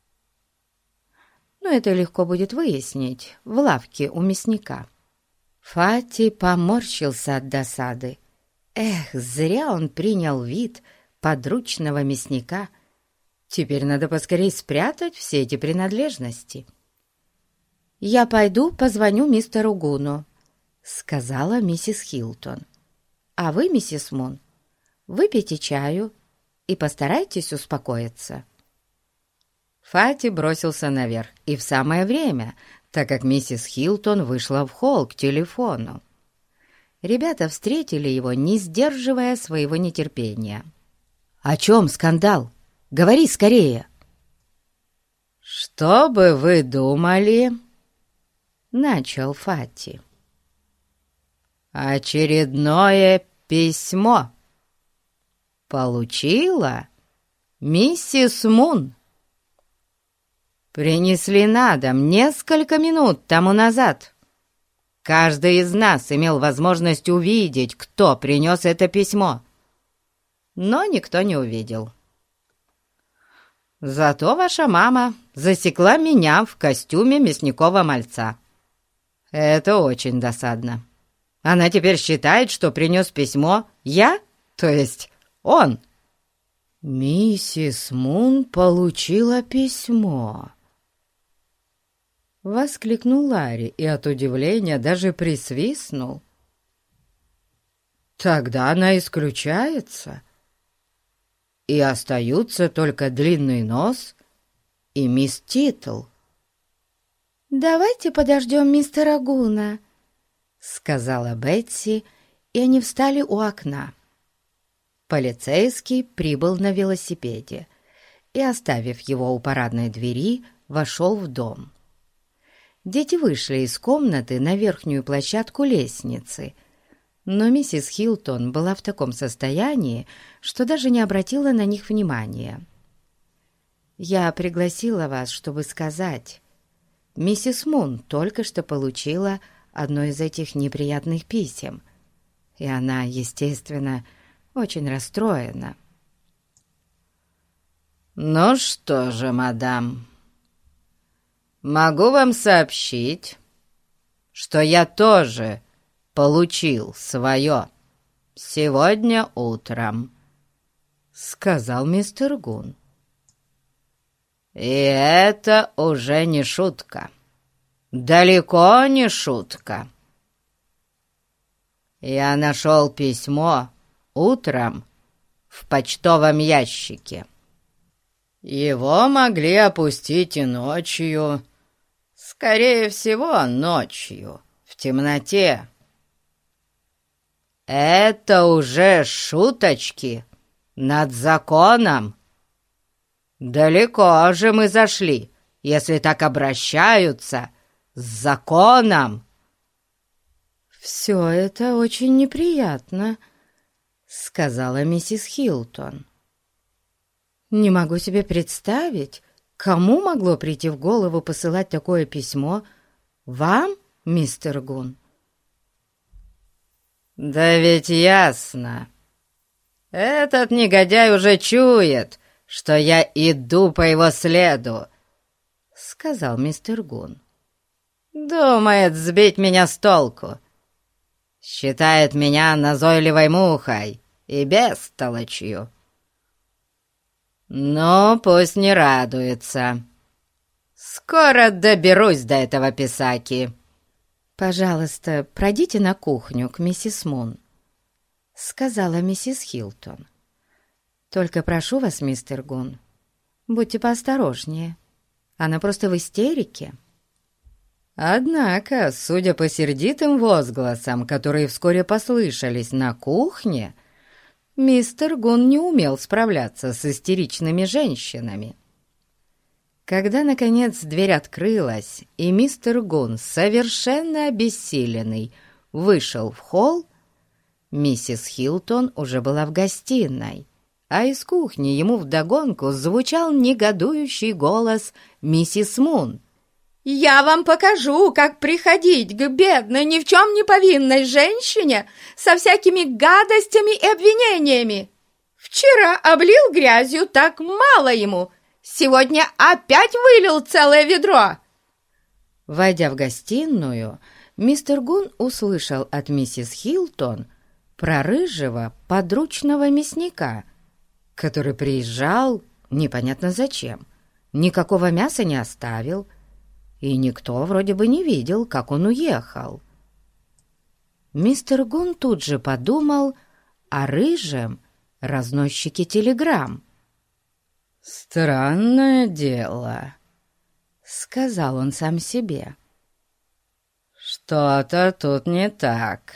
Но это легко будет выяснить в лавке у мясника». Фати поморщился от досады. Эх, зря он принял вид подручного мясника. Теперь надо поскорей спрятать все эти принадлежности. «Я пойду позвоню мистеру Гуну», — сказала миссис Хилтон. «А вы, миссис Мун, выпейте чаю и постарайтесь успокоиться». Фати бросился наверх, и в самое время, так как миссис Хилтон вышла в холл к телефону. Ребята встретили его, не сдерживая своего нетерпения. «О чем скандал? Говори скорее!» «Что бы вы думали?» — начал Фати. «Очередное письмо получила миссис Мун. Принесли на дом несколько минут тому назад. Каждый из нас имел возможность увидеть, кто принес это письмо, но никто не увидел. Зато ваша мама засекла меня в костюме мясникова мальца. Это очень досадно. Она теперь считает, что принес письмо я, то есть он». «Миссис Мун получила письмо», — воскликнул Ларри и от удивления даже присвистнул. «Тогда она исключается, и остаются только длинный нос и мисс Титл». «Давайте подождем мистера Гуна», — сказала Бетси, и они встали у окна. Полицейский прибыл на велосипеде и, оставив его у парадной двери, вошел в дом. Дети вышли из комнаты на верхнюю площадку лестницы, но миссис Хилтон была в таком состоянии, что даже не обратила на них внимания. «Я пригласила вас, чтобы сказать, миссис Мун только что получила одно из этих неприятных писем, и она, естественно, очень расстроена». «Ну что же, мадам, могу вам сообщить, что я тоже получил свое сегодня утром», — сказал мистер Гун. «И это уже не шутка, далеко не шутка. Я нашел письмо утром в почтовом ящике. Его могли опустить и ночью, скорее всего, ночью, в темноте. Это уже шуточки над законом. Далеко же мы зашли, если так обращаются с законом». «Все это очень неприятно», — сказала миссис Хилтон. «Не могу себе представить, кому могло прийти в голову посылать такое письмо вам, мистер Гун?» «Да ведь ясно. Этот негодяй уже чует, что я иду по его следу», — сказал мистер Гун. «Думает сбить меня с толку. Считает меня назойливой мухой и бестолочью. Ну, пусть не радуется. Скоро доберусь до этого писаки». «Пожалуйста, пройдите на кухню к миссис Мун», — сказала миссис Хилтон. «Только прошу вас, мистер Гун, будьте поосторожнее. Она просто в истерике». Однако, судя по сердитым возгласам, которые вскоре послышались на кухне, мистер Гун не умел справляться с истеричными женщинами. Когда, наконец, дверь открылась, и мистер Гун, совершенно обессиленный, вышел в холл, миссис Хилтон уже была в гостиной, а из кухни ему вдогонку звучал негодующий голос миссис Мун. «Я вам покажу, как приходить к бедной, ни в чем не повинной женщине со всякими гадостями и обвинениями. Вчера облил грязью так мало ему, сегодня опять вылил целое ведро». Войдя в гостиную, мистер Гун услышал от миссис Хилтон про рыжего подручного мясника, который приезжал непонятно зачем, никакого мяса не оставил, и никто вроде бы не видел, как он уехал. Мистер Гун тут же подумал о рыжем разносчике телеграмм. «Странное дело», — сказал он сам себе. «Что-то тут не так.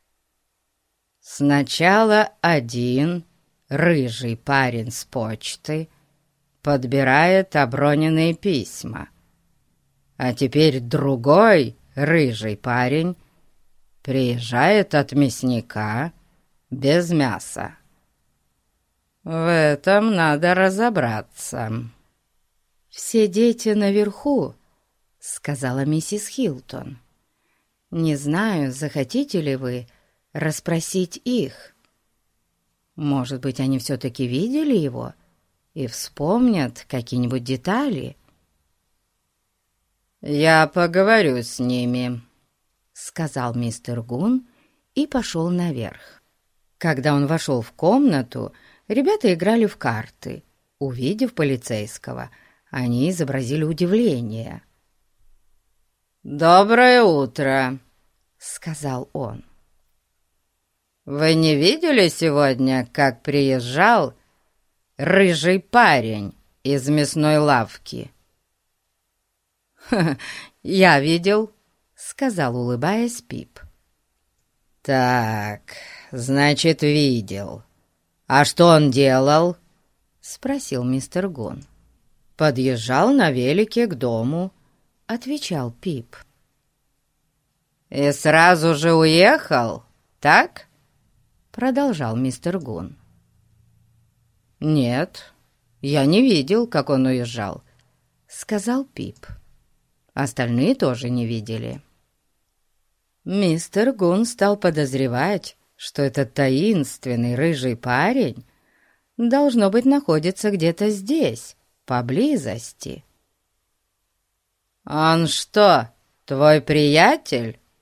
Сначала один рыжий парень с почты подбирает оброненные письма, а теперь другой рыжий парень приезжает от мясника без мяса. В этом надо разобраться». «Все дети наверху», — сказала миссис Хилтон. «Не знаю, захотите ли вы расспросить их. Может быть, они все-таки видели его и вспомнят какие-нибудь детали». «Я поговорю с ними», — сказал мистер Гун и пошел наверх. Когда он вошел в комнату, ребята играли в карты. Увидев полицейского, они изобразили удивление. «Доброе утро», — сказал он. «Вы не видели сегодня, как приезжал рыжий парень из мясной лавки?» «Я видел», — сказал, улыбаясь, Пип. «Так, значит, видел. А что он делал?» — спросил мистер Гун. «Подъезжал на велике к дому», — отвечал Пип. «И сразу же уехал, так?» — продолжал мистер Гун. «Нет, я не видел, как он уезжал», — сказал Пип. Остальные тоже не видели. Мистер Гун стал подозревать, что этот таинственный рыжий парень, должно быть, находится где-то здесь, поблизости. «Он что, твой приятель?»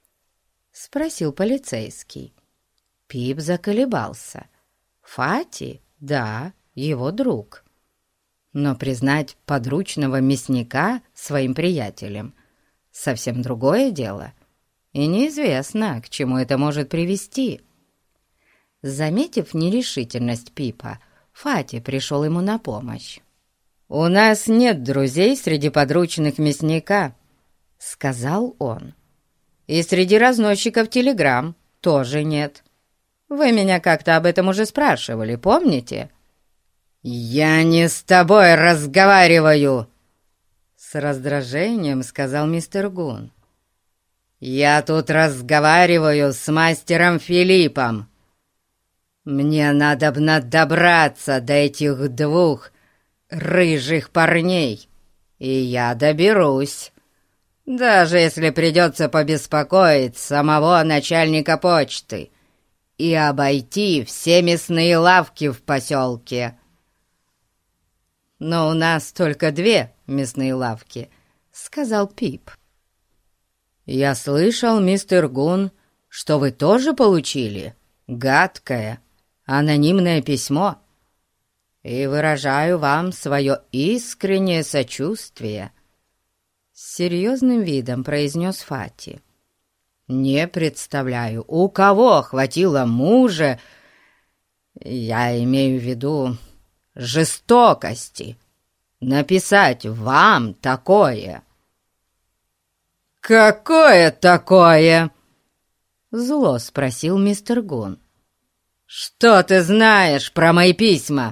спросил полицейский. Пип заколебался. Фати, да, его друг. Но признать подручного мясника своим приятелем — совсем другое дело, и неизвестно, к чему это может привести. Заметив нерешительность Пипа, Фати пришел ему на помощь. «У нас нет друзей среди подручных мясника», — сказал он. «И среди разносчиков телеграмм тоже нет. Вы меня как-то об этом уже спрашивали, помните?» «Я не с тобой разговариваю!» С раздражением сказал мистер Гун. «Я тут разговариваю с мастером Филиппом. Мне надобно добраться до этих двух рыжих парней, и я доберусь, даже если придется побеспокоить самого начальника почты и обойти все мясные лавки в поселке». «Но у нас только 2 мясные лавки», — сказал Пип. «Я слышал, мистер Гун, что вы тоже получили гадкое анонимное письмо, и выражаю вам свое искреннее сочувствие», — с серьезным видом произнес Фати. «Не представляю, у кого хватило мужа, я имею в виду жестокости, написать вам такое». «Какое такое?» — зло спросил мистер Гун. «Что ты знаешь про мои письма?»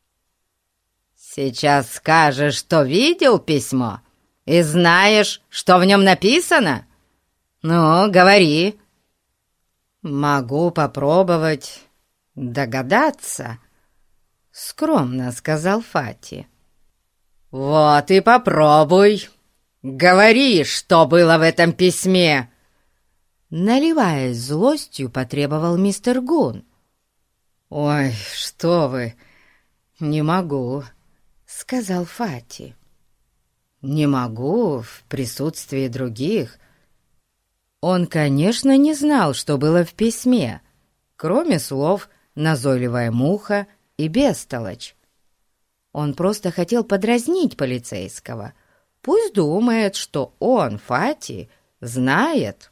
«Сейчас скажешь, что видел письмо и знаешь, что в нем написано? Ну, говори». «Могу попробовать догадаться», — скромно сказал Фати. «Вот и попробуй. Говори, что было в этом письме!» Наливаясь злостью, потребовал мистер Гун. «Ой, что вы! Не могу», — сказал Фати. «Не могу в присутствии других». Он, конечно, не знал, что было в письме, кроме слов «назойливая муха» и «бестолочь». Он просто хотел подразнить полицейского. Пусть думает, что он, Фати, знает.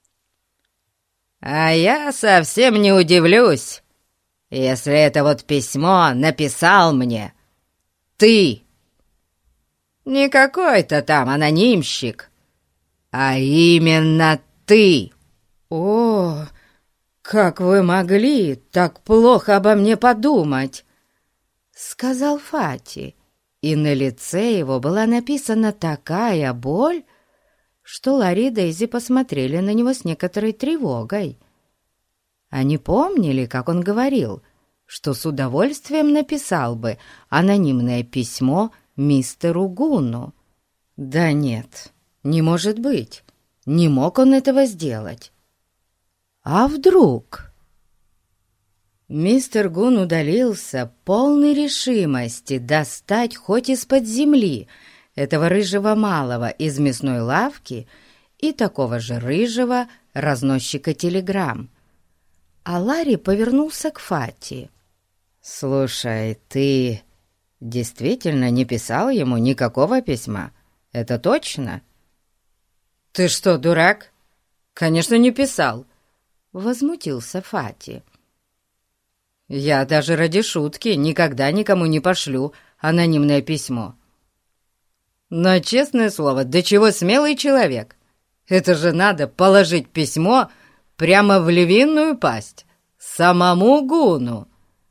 «А я совсем не удивлюсь, если это вот письмо написал мне ты. Не какой-то там анонимщик, а именно ты». «О, как вы могли так плохо обо мне подумать?» — сказал Фати, и на лице его была написана такая боль, что Ларри и Дейзи посмотрели на него с некоторой тревогой. Они помнили, как он говорил, что с удовольствием написал бы анонимное письмо мистеру Гуну. Да нет, не может быть, не мог он этого сделать. А вдруг? Мистер Гун удалился, полной решимости достать хоть из-под земли этого рыжего малого из мясной лавки и такого же рыжего разносчика телеграмм. А Ларри повернулся к Фати. «Слушай, ты действительно не писал ему никакого письма? Это точно?» «Ты что, дурак? Конечно, не писал!» — возмутился Фати. «Я даже ради шутки никогда никому не пошлю анонимное письмо. Но, честное слово, до чего смелый человек! Это же надо положить письмо прямо в львиную пасть самому Гуну.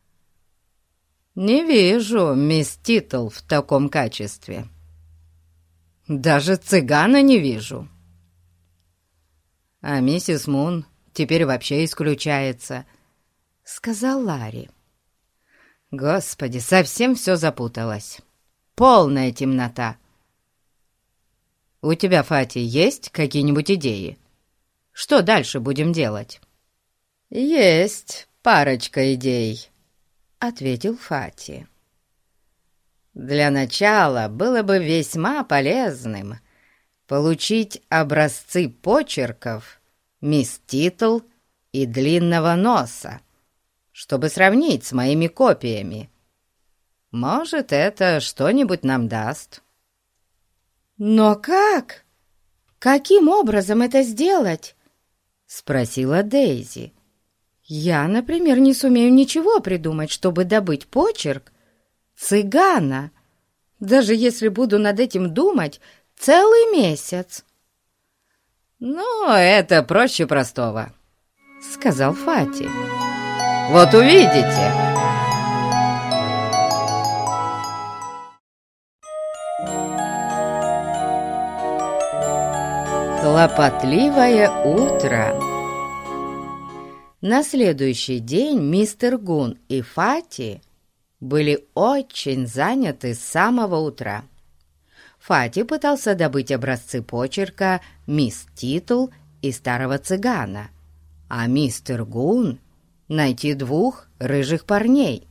Не вижу мисс Титл в таком качестве. Даже цыгана не вижу. А миссис Мун теперь вообще исключается», — сказал Ларри. «Господи, совсем все запуталось. Полная темнота. У тебя, Фати, есть какие-нибудь идеи? Что дальше будем делать?» «Есть парочка идей», — ответил Фати. «Для начала было бы весьма полезным получить образцы почерков мисс Титл и Длинного Носа, чтобы сравнить с моими копиями. Может, это что-нибудь нам даст». «Но как? Каким образом это сделать?» — спросила Дейзи. «Я, например, не сумею ничего придумать, чтобы добыть почерк цыгана, даже если буду над этим думать целый месяц». «Ну, это проще простого», — сказал Фати. «Вот увидите». Хлопотливое утро. На следующий день мистер Гун и Фати были очень заняты с самого утра. Фати пытался добыть образцы почерка мисс Титл и старого цыгана, а мистер Гун найти 2 рыжих парней.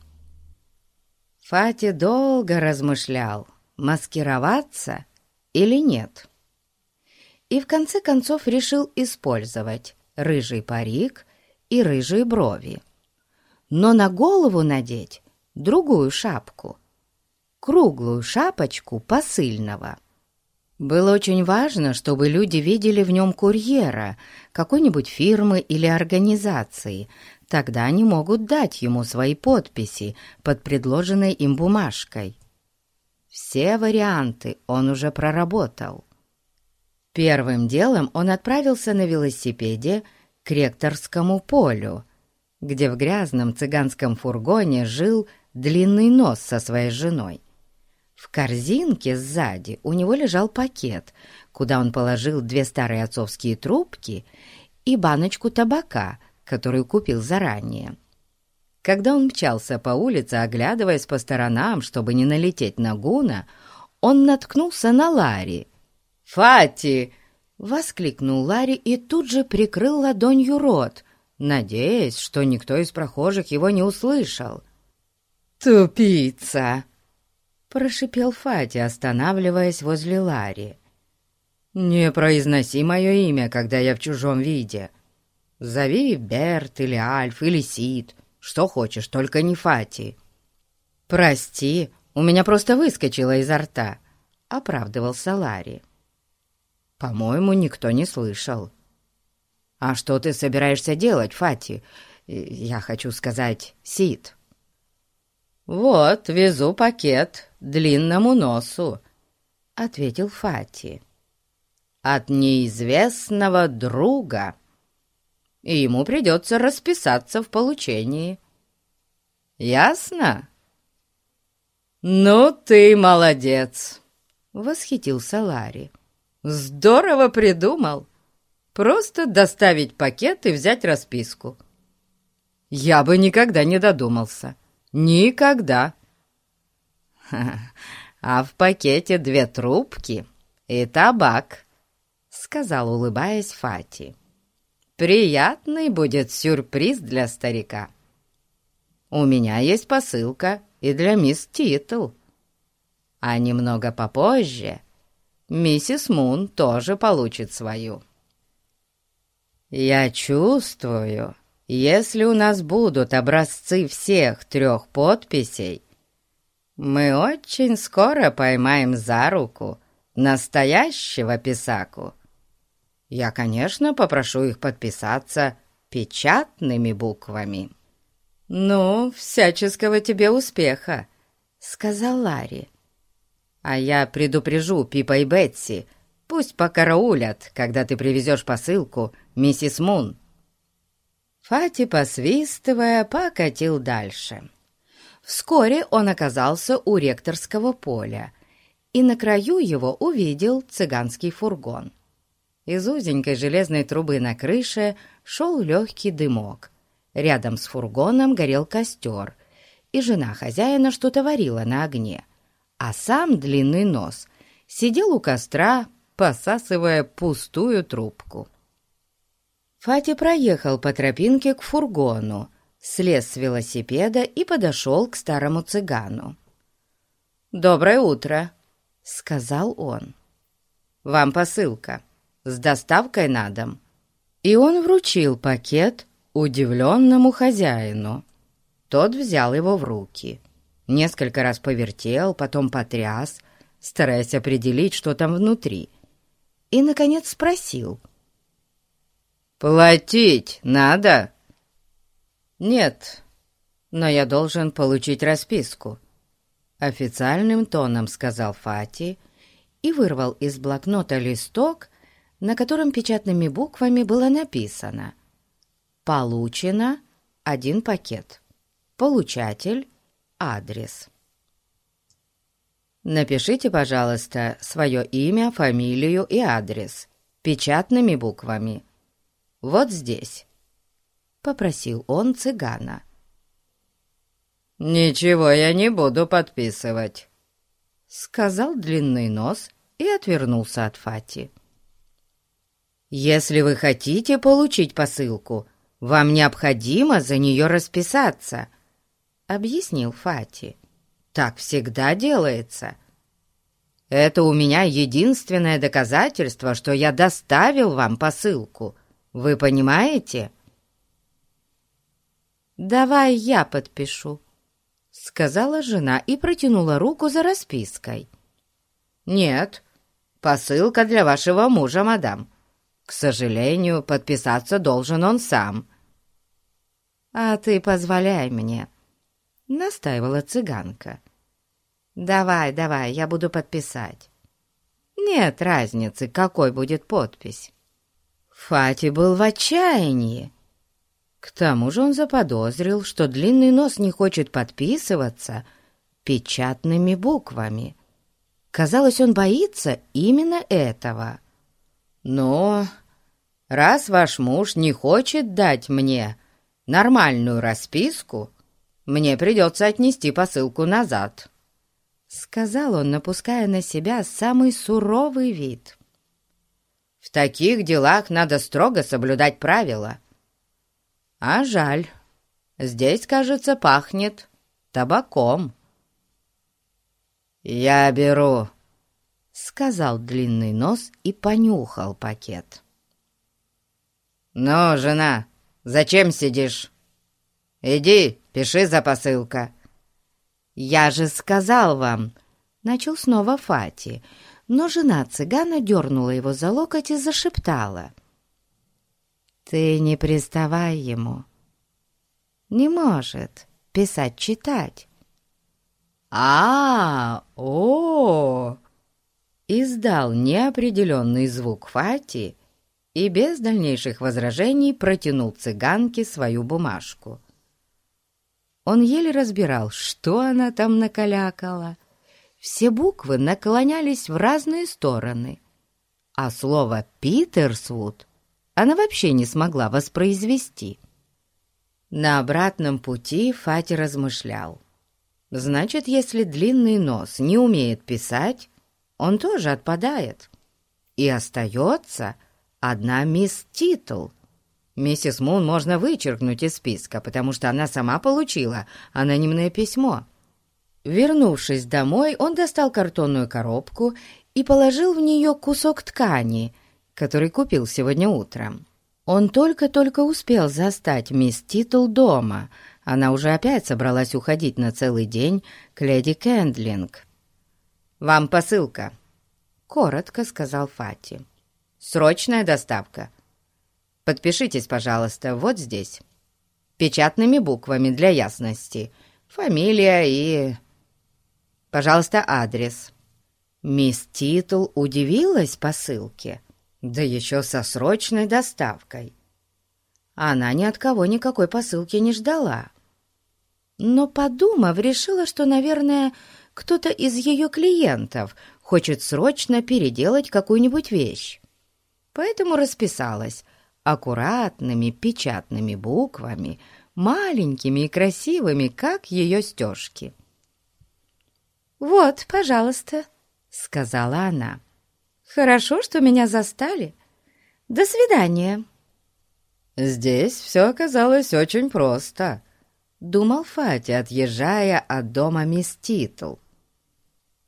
Фати долго размышлял, маскироваться или нет, и в конце концов решил использовать рыжий парик и рыжие брови, но на голову надеть другую шапку, круглую шапочку посыльного. Было очень важно, чтобы люди видели в нем курьера какой-нибудь фирмы или организации, тогда они могут дать ему свои подписи под предложенной им бумажкой. Все варианты он уже проработал. Первым делом он отправился на велосипеде к Ректорскому полю, где в грязном цыганском фургоне жил Длинный Нос со своей женой. В корзинке сзади у него лежал пакет, куда он положил 2 старые отцовские трубки и баночку табака, которую купил заранее. Когда он мчался по улице, оглядываясь по сторонам, чтобы не налететь на Гуна, он наткнулся на Ларри. «Фати!» — воскликнул Ларри и тут же прикрыл ладонью рот, надеясь, что никто из прохожих его не услышал. «Тупица!» — прошипел Фати, останавливаясь возле Ларри. «Не произноси мое имя, когда я в чужом виде. Зови Берт или Альф или Сид, что хочешь, только не Фати». «Прости, у меня просто выскочило изо рта», — оправдывался Ларри. «По-моему, никто не слышал». «А что ты собираешься делать, Фати? Я хочу сказать, Сид». «Вот, везу пакет Длинному Носу», — ответил Фати. «От неизвестного друга. И ему придется расписаться в получении. Ясно?» «Ну ты молодец!» — восхитился Ларри. «Здорово придумал! Просто доставить пакет и взять расписку. Я бы никогда не додумался. Никогда!» «А в пакете 2 трубки и табак», — сказал, улыбаясь Фати. «Приятный будет сюрприз для старика. У меня есть посылка и для мисс Титл. А немного попозже миссис Мун тоже получит свою. Я чувствую, если у нас будут образцы всех 3 подписей, мы очень скоро поймаем за руку настоящего писаку. Я, конечно, попрошу их подписаться печатными буквами». «Ну, всяческого тебе успеха», — сказал Ларри. «А я предупрежу Пипа и Бетси, пусть покараулят, когда ты привезешь посылку миссис Мун». Фати, посвистывая, покатил дальше. Вскоре он оказался у Ректорского поля и на краю его увидел цыганский фургон. Из узенькой железной трубы на крыше шел легкий дымок. Рядом с фургоном горел костер, и жена хозяина что-то варила на огне, а сам Длинный Нос сидел у костра, посасывая пустую трубку. Фати проехал по тропинке к фургону, слез с велосипеда и подошел к старому цыгану. «Доброе утро», — сказал он. «Вам посылка с доставкой на дом. И он вручил пакет удивленному хозяину. Тот взял его в руки, несколько раз повертел, потом потряс, стараясь определить, что там внутри, и, наконец, спросил: «Платить надо?» «Нет, но я должен получить расписку», — официальным тоном сказал Фати и вырвал из блокнота листок, на котором печатными буквами было написано: «Получено 1 пакет. Получатель, адрес». «Напишите, пожалуйста, свое имя, фамилию и адрес печатными буквами. Вот здесь», — попросил он цыгана. «Ничего я не буду подписывать», — сказал длинный нос и отвернулся от Фати. «Если вы хотите получить посылку, вам необходимо за нее расписаться», — объяснил Фати. «Так всегда делается. Это у меня единственное доказательство, что я доставил вам посылку. Вы понимаете?» «Давай я подпишу», — сказала жена и протянула руку за распиской. «Нет, посылка для вашего мужа, мадам. К сожалению, подписаться должен он сам». «А ты позволяй мне», — настаивала цыганка. «Давай, давай, я буду подписать. Нет разницы, какой будет подпись». Фати был в отчаянии. К тому же он заподозрил, что длинный нос не хочет подписываться печатными буквами. Казалось, он боится именно этого. «Но раз ваш муж не хочет дать мне нормальную расписку, мне придется отнести посылку назад», — сказал он, напуская на себя самый суровый вид. «В таких делах надо строго соблюдать правила. А жаль, здесь, кажется, пахнет табаком». «Я беру», — сказал длинный нос и понюхал пакет. «Ну, жена, зачем сидишь? Иди, пиши за посылка». «Я же сказал вам», — начал снова Фати, но жена цыгана дернула его за локоть и зашептала: «Ты не приставай ему. Не может писать-читать». «А-о-о!» издал неопределенный звук Фати и без дальнейших возражений протянул цыганке свою бумажку. Он еле разбирал, что она там накалякала. Все буквы наклонялись в разные стороны, а слово «Питерсвуд» она вообще не смогла воспроизвести. На обратном пути Фати размышлял. Значит, если длинный нос не умеет писать, он тоже отпадает. И остается одна мисс Титл. Миссис Мун можно вычеркнуть из списка, потому что она сама получила анонимное письмо. Вернувшись домой, он достал картонную коробку и положил в нее кусок ткани, который купил сегодня утром. Он только-только успел застать мисс Титл дома. Она уже опять собралась уходить на целый день к леди Кэндлинг. «Вам посылка», — коротко сказал Фати. «Срочная доставка. Подпишитесь, пожалуйста, вот здесь. Печатными буквами для ясности. Фамилия и, пожалуйста, адрес». Мисс Титл удивилась посылке, да еще со срочной доставкой. Она ни от кого никакой посылки не ждала. Но, подумав, решила, что, наверное, кто-то из ее клиентов хочет срочно переделать какую-нибудь вещь. Поэтому расписалась аккуратными печатными буквами, маленькими и красивыми, как ее стежки. «Вот, пожалуйста», — сказала она. «Хорошо, что меня застали. До свидания». «Здесь все оказалось очень просто», — думал Фати, отъезжая от дома мисс Титл.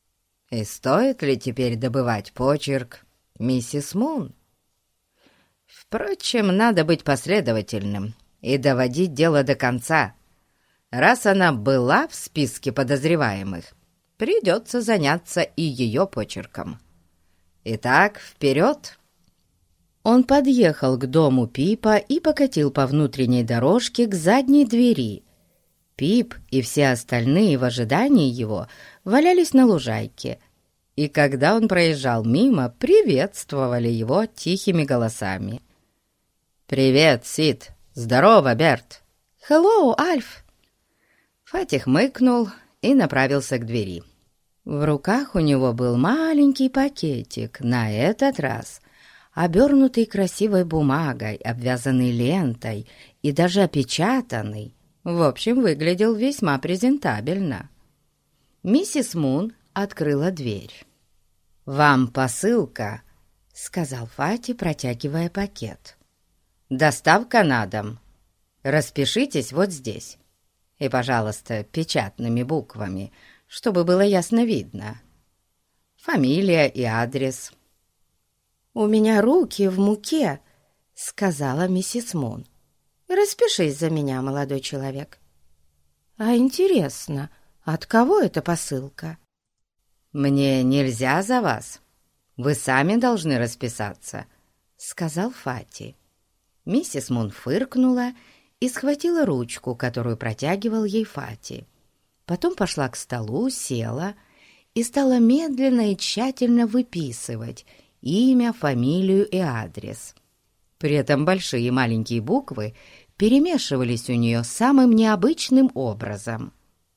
«И стоит ли теперь добывать почерк миссис Мун?» Впрочем, надо быть последовательным и доводить дело до конца. Раз она была в списке подозреваемых, придется заняться и ее почерком. Итак, вперед!» Он подъехал к дому Пипа и покатил по внутренней дорожке к задней двери. Пип и все остальные в ожидании его валялись на лужайке, и когда он проезжал мимо, приветствовали его тихими голосами. «Привет, Сид! Здорово, Берт!» «Хеллоу, Альф!» Фати хмыкнул и направился к двери. В руках у него был маленький пакетик, на этот раз обернутый красивой бумагой, обвязанный лентой и даже опечатанный. В общем, выглядел весьма презентабельно. Миссис Мун открыла дверь. «Вам посылка», — сказал Фати, протягивая пакет. «Доставка на дом. Распишитесь вот здесь. И, пожалуйста, печатными буквами, чтобы было ясно видно. Фамилия и адрес». «У меня руки в муке», — сказала миссис Мун. «Распишись за меня, молодой человек». «А интересно, от кого эта посылка?» «Мне нельзя за вас. Вы сами должны расписаться», — сказал Фати. Миссис Мун фыркнула и схватила ручку, которую протягивал ей Фати. Потом пошла к столу, села и стала медленно и тщательно выписывать имя, фамилию и адрес. При этом большие и маленькие буквы перемешивались у нее самым необычным образом.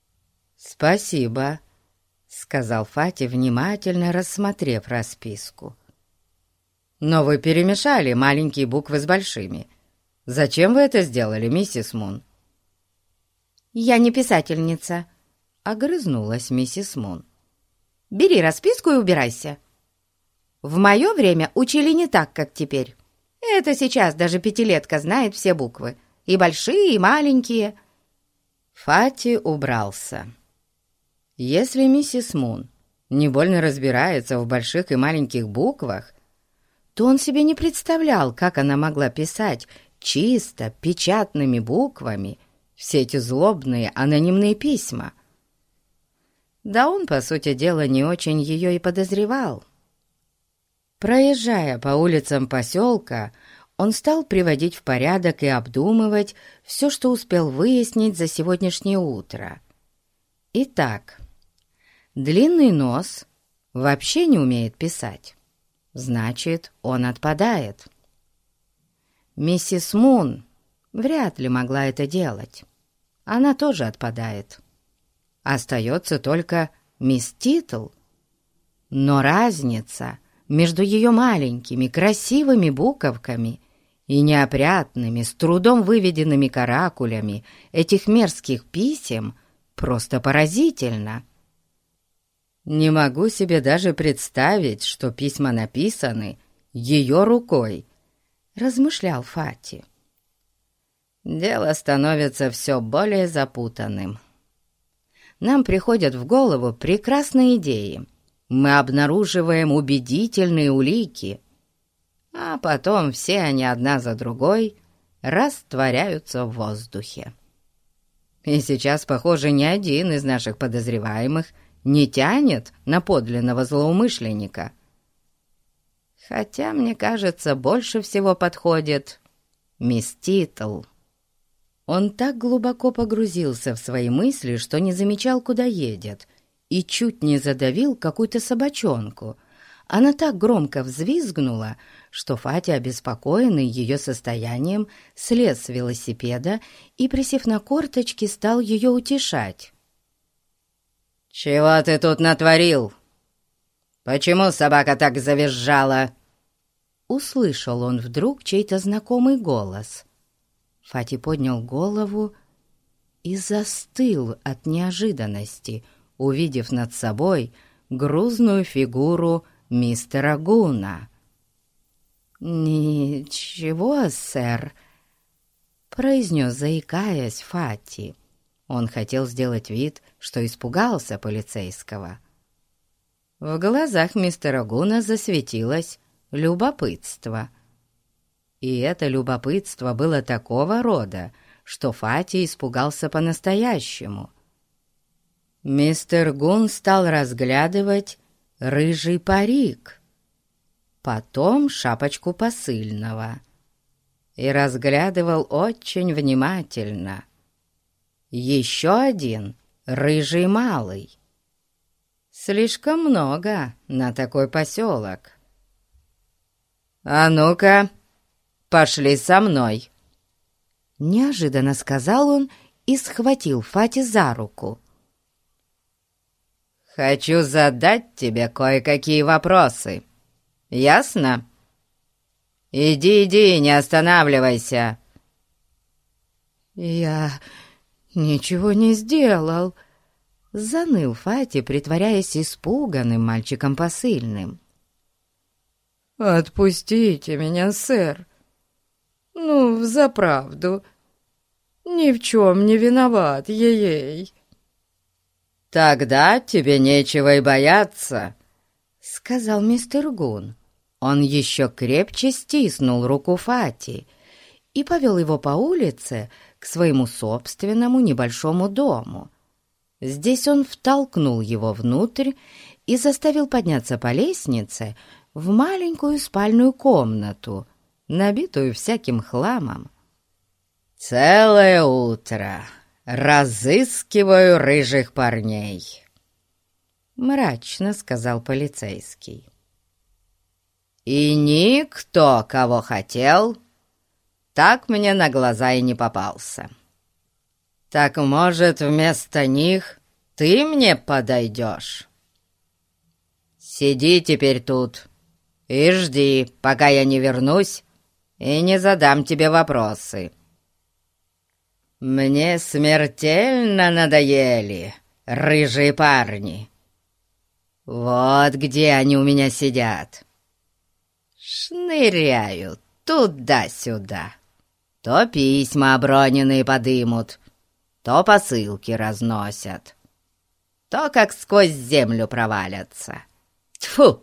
«Спасибо», — сказал Фати, внимательно рассмотрев расписку. «Но вы перемешали маленькие буквы с большими. Зачем вы это сделали, миссис Мун?» «Я не писательница», — огрызнулась миссис Мун. «Бери расписку и убирайся. В мое время учили не так, как теперь. Это сейчас даже пятилетка знает все буквы, и большие, и маленькие». Фати убрался. Если миссис Мун не больно разбирается в больших и маленьких буквах, то он себе не представлял, как она могла писать чисто печатными буквами все эти злобные анонимные письма. Да он, по сути дела, не очень ее и подозревал. Проезжая по улицам поселка, он стал приводить в порядок и обдумывать все, что успел выяснить за сегодняшнее утро. Итак, длинный нос вообще не умеет писать. Значит, он отпадает. Миссис Мун вряд ли могла это делать. Она тоже отпадает. Остается только мисс Титл. Но разница между ее маленькими красивыми буковками и неопрятными, с трудом выведенными каракулями этих мерзких писем просто поразительна. Не могу себе даже представить, что письма написаны ее рукой, размышлял Фати. Дело становится все более запутанным. Нам приходят в голову прекрасные идеи. Мы обнаруживаем убедительные улики, а потом все они одна за другой растворяются в воздухе. И сейчас, похоже, ни один из наших подозреваемых не тянет на подлинного злоумышленника. Хотя, мне кажется, больше всего подходит мисс Титл. Он так глубоко погрузился в свои мысли, что не замечал, куда едет, и чуть не задавил какую-то собачонку. Она так громко взвизгнула, что Фатя, обеспокоенный ее состоянием, слез с велосипеда и, присев на корточки, стал ее утешать. «Чего ты тут натворил? Почему собака так завизжала?» Услышал он вдруг чей-то знакомый голос. Фати поднял голову и застыл от неожиданности, увидев над собой грузную фигуру мистера Гуна. «Ничего, сэр», — произнес, заикаясь, Фати. Он хотел сделать вид, что испугался полицейского. В глазах мистера Гуна засветилось любопытство. И это любопытство было такого рода, что Фати испугался по-настоящему. Мистер Гун стал разглядывать рыжий парик, потом шапочку посыльного, и разглядывал очень внимательно. Еще один рыжий малый. Слишком много на такой поселок. «А ну-ка, пошли со мной!» Неожиданно сказал он и схватил Фати за руку. «Хочу задать тебе кое-какие вопросы. Ясно? Иди, иди, не останавливайся!» «Я ничего не сделал», — заныл Фати, притворяясь испуганным мальчиком посыльным. «Отпустите меня, сэр. Ну, взаправду, ни в чем не виноват, ей-ей». «Тогда тебе нечего и бояться», — сказал мистер Гун. Он еще крепче стиснул руку Фати и повел его по улице к своему собственному небольшому дому. Здесь он втолкнул его внутрь и заставил подняться по лестнице в маленькую спальную комнату, набитую всяким хламом. «Целое утро разыскиваю рыжих парней», — мрачно сказал полицейский. «И никто, кого хотел, так мне на глаза и не попался. Так, может, вместо них ты мне подойдешь? Сиди теперь тут и жди, пока я не вернусь и не задам тебе вопросы. Мне смертельно надоели рыжие парни. Вот где они у меня сидят. Шныряют туда-сюда. То письма оброненные подымут, то посылки разносят, то как сквозь землю провалятся. Тьфу!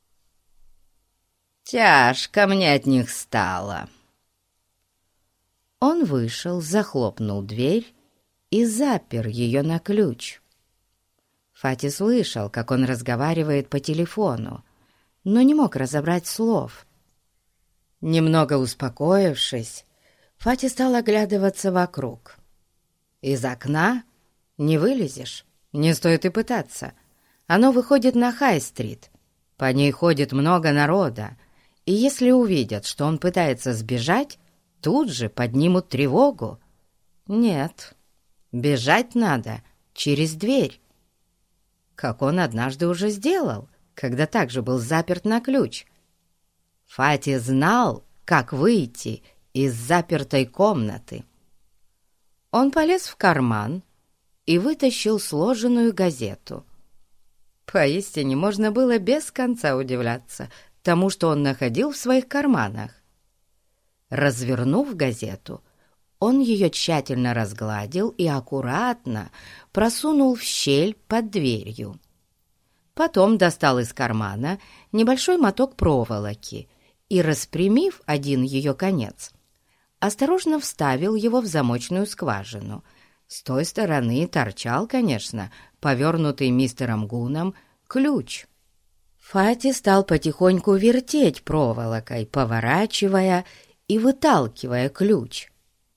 Тяжко мне от них стало». Он вышел, захлопнул дверь и запер ее на ключ. Фати слышал, как он разговаривает по телефону, но не мог разобрать слов. Немного успокоившись, Фати стал оглядываться вокруг. Из окна не вылезешь, не стоит и пытаться. Оно выходит на Хай-стрит. По ней ходит много народа, и если увидят, что он пытается сбежать, тут же поднимут тревогу. Нет, бежать надо через дверь, как он однажды уже сделал, когда также был заперт на ключ. Фати знал, как выйти из запертой комнаты. Он полез в карман и вытащил сложенную газету. Поистине можно было без конца удивляться тому, что он находил в своих карманах. Развернув газету, он ее тщательно разгладил и аккуратно просунул в щель под дверью. Потом достал из кармана небольшой моток проволоки и, распрямив один ее конец, осторожно вставил его в замочную скважину. С той стороны торчал, конечно, повернутый мистером Гуном ключ. Фати стал потихоньку вертеть проволокой, поворачивая и выталкивая ключ.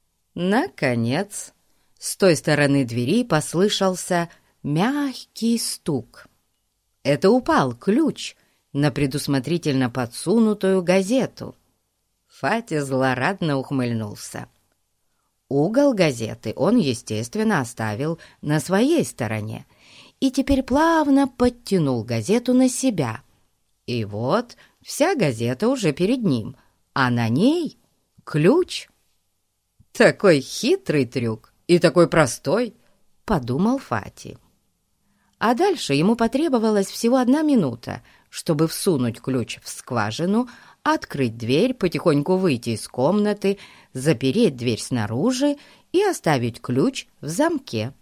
Наконец, с той стороны двери послышался мягкий стук. Это упал ключ на предусмотрительно подсунутую газету. Фати злорадно ухмыльнулся. Угол газеты он, естественно, оставил на своей стороне и теперь плавно подтянул газету на себя. И вот вся газета уже перед ним, а на ней ключ. «Такой хитрый трюк и такой простой», — подумал Фати. А дальше ему потребовалась всего 1 минута, чтобы всунуть ключ в скважину, открыть дверь, потихоньку выйти из комнаты, запереть дверь снаружи и оставить ключ в замке.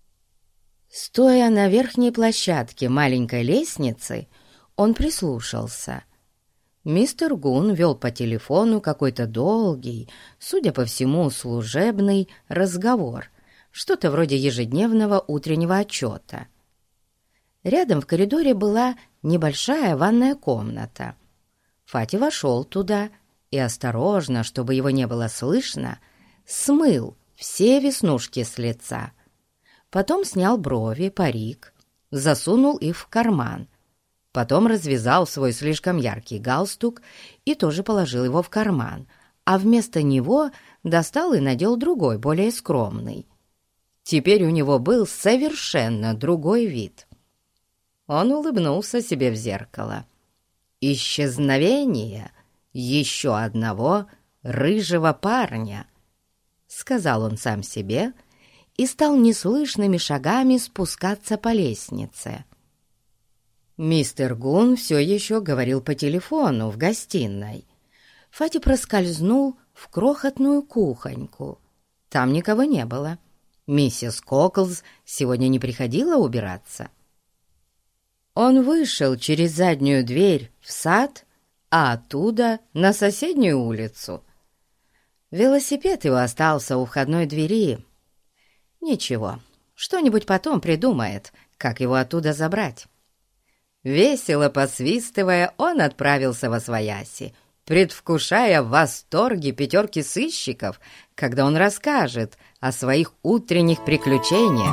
Стоя на верхней площадке маленькой лестницы, он прислушался. Мистер Гун вел по телефону какой-то долгий, судя по всему, служебный разговор, что-то вроде ежедневного утреннего отчета. Рядом в коридоре была небольшая ванная комната. Фати вошел туда и осторожно, чтобы его не было слышно, смыл все веснушки с лица. Потом снял брови, парик, засунул их в карман. Потом развязал свой слишком яркий галстук и тоже положил его в карман, а вместо него достал и надел другой, более скромный. Теперь у него был совершенно другой вид. Он улыбнулся себе в зеркало. «Исчезновение еще одного рыжего парня», — сказал он сам себе и стал неслышными шагами спускаться по лестнице. Мистер Гун все еще говорил по телефону в гостиной. Фати проскользнул в крохотную кухоньку. Там никого не было. Миссис Коклз сегодня не приходила убираться. Он вышел через заднюю дверь в сад, а оттуда на соседнюю улицу. Велосипед его остался у входной двери. Ничего, что-нибудь потом придумает, как его оттуда забрать. Весело посвистывая, он отправился восвояси, предвкушая в восторге пятерки сыщиков, когда он расскажет о своих утренних приключениях.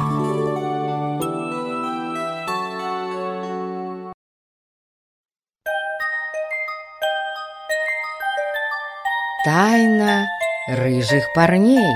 Тайна рыжих парней.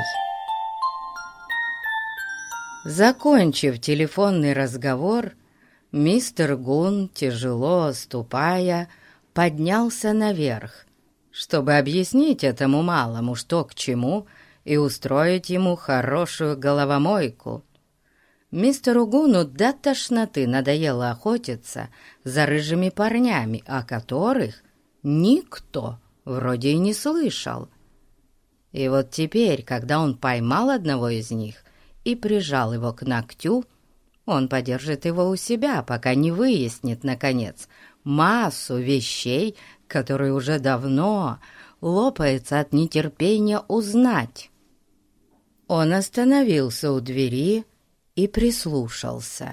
Закончив телефонный разговор, мистер Гун, тяжело ступая, поднялся наверх, чтобы объяснить этому малому, что к чему, и устроить ему хорошую головомойку. Мистеру Гуну до тошноты надоело охотиться за рыжими парнями, о которых никто вроде и не слышал. И вот теперь, когда он поймал одного из них и прижал его к ногтю, он подержит его у себя, пока не выяснит, наконец, массу вещей, которые уже давно лопается от нетерпения узнать. Он остановился у двери и прислушался.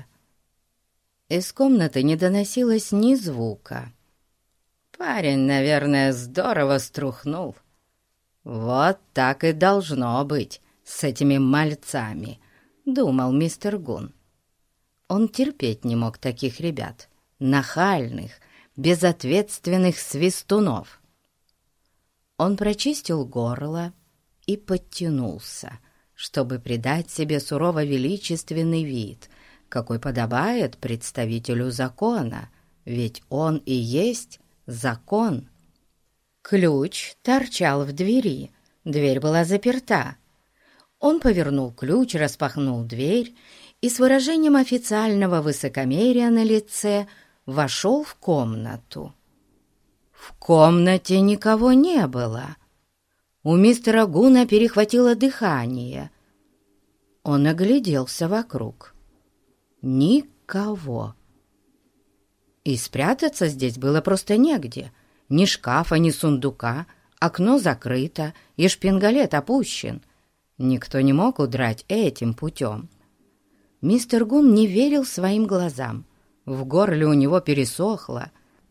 Из комнаты не доносилось ни звука. Парень, наверное, здорово струхнул. Вот так и должно быть с этими мальцами, думал мистер Гун. Он терпеть не мог таких ребят, нахальных, безответственных свистунов. Он прочистил горло и подтянулся, чтобы придать себе сурово-величественный вид, какой подобает представителю закона, ведь он и есть закон. Ключ торчал в двери, дверь была заперта. Он повернул ключ, распахнул дверь и с выражением официального высокомерия на лице вошел в комнату. В комнате никого не было. У мистера Гуна перехватило дыхание. Он огляделся вокруг. Никого. И спрятаться здесь было просто негде. Ни шкафа, ни сундука, окно закрыто, и шпингалет опущен. Никто не мог удрать этим путем. Мистер Гун не верил своим глазам. В горле у него пересохло.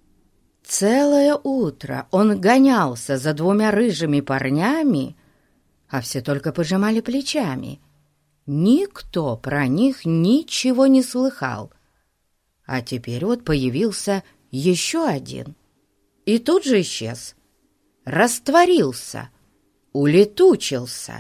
Целое утро он гонялся за двумя рыжими парнями, а все только пожимали плечами. Никто про них ничего не слыхал. А теперь вот появился еще один. И тут же исчез. Растворился. Улетучился.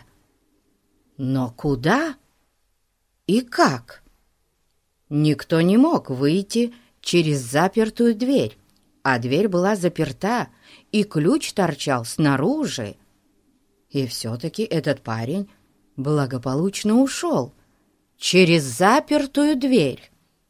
Но куда и как? Никто не мог выйти через запертую дверь, а дверь была заперта, и ключ торчал снаружи. И все-таки этот парень благополучно ушел через запертую дверь.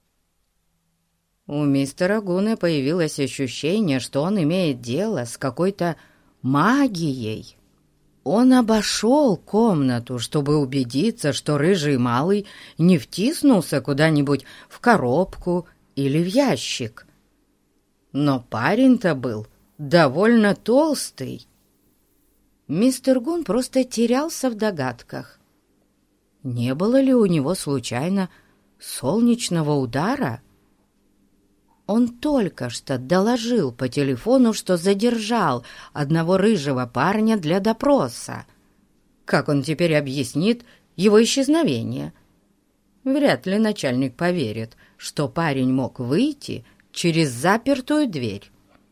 У мистера Гуна появилось ощущение, что он имеет дело с какой-то магией. Он обошел комнату, чтобы убедиться, что рыжий малый не втиснулся куда-нибудь в коробку или в ящик. Но парень-то был довольно толстый. Мистер Гун просто терялся в догадках. Не было ли у него случайно солнечного удара? Он только что доложил по телефону, что задержал одного рыжего парня для допроса. Как он теперь объяснит его исчезновение? Вряд ли начальник поверит, что парень мог выйти через запертую дверь.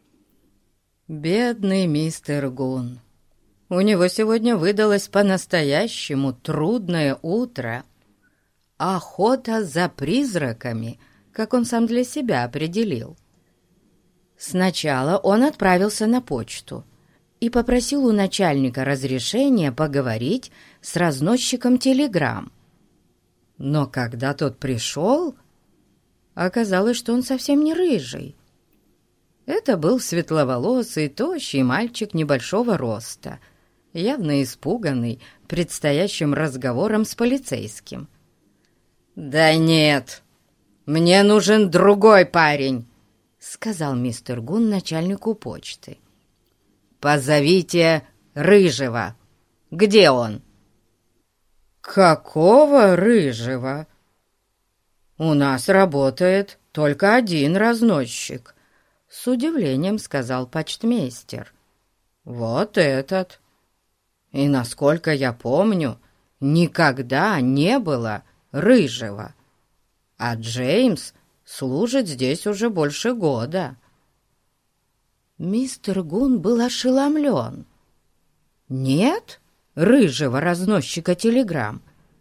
Бедный мистер Гун. У него сегодня выдалось по-настоящему трудное утро. Охота за призраками, как он сам для себя определил. Сначала он отправился на почту и попросил у начальника разрешения поговорить с разносчиком телеграмм. Но когда тот пришел, оказалось, что он совсем не рыжий. Это был светловолосый, тощий мальчик небольшого роста, явно испуганный предстоящим разговором с полицейским. «Да нет, мне нужен другой парень», — сказал мистер Гун начальнику почты. «Позовите рыжего. Где он?» «Какого рыжего? У нас работает только один разносчик», — с удивлением сказал почтмейстер. «Вот этот. И, насколько я помню, никогда не было рыжего. А Джеймс служит здесь уже больше года». Мистер Гун был ошеломлен. «Нет рыжего разносчика телеграмм?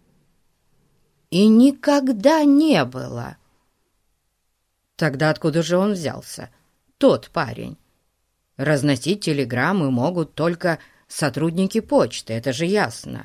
И никогда не было. Тогда откуда же он взялся, тот парень? Разносить телеграммы могут только сотрудники почты, это же ясно.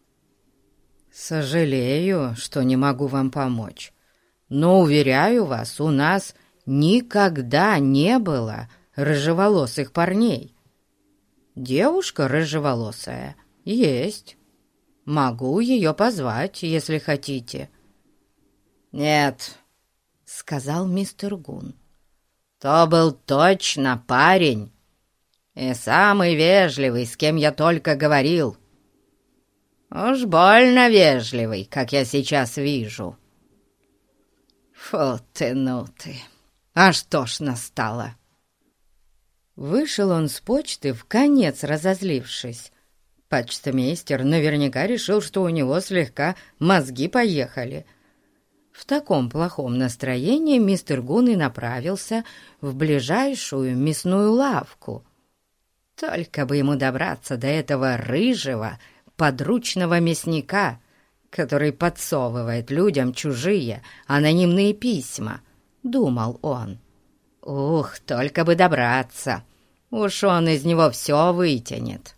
Сожалею, что не могу вам помочь, но, уверяю вас, у нас никогда не было рыжеволосых парней. Девушка рыжеволосая есть. Могу ее позвать, если хотите». «Нет», — сказал мистер Гун. «То был точно парень, и самый вежливый, с кем я только говорил. Уж больно вежливый, как я сейчас вижу». «Фу ты, ну ты! А что ж настало?» Вышел он с почты, вконец разозлившись. Почтмейстер наверняка решил, что у него слегка мозги поехали. В таком плохом настроении мистер Гун и направился в ближайшую мясную лавку. Только бы ему добраться до этого рыжего подручного мясника, который подсовывает людям чужие анонимные письма, думал он. Ух, только бы добраться, уж он из него все вытянет.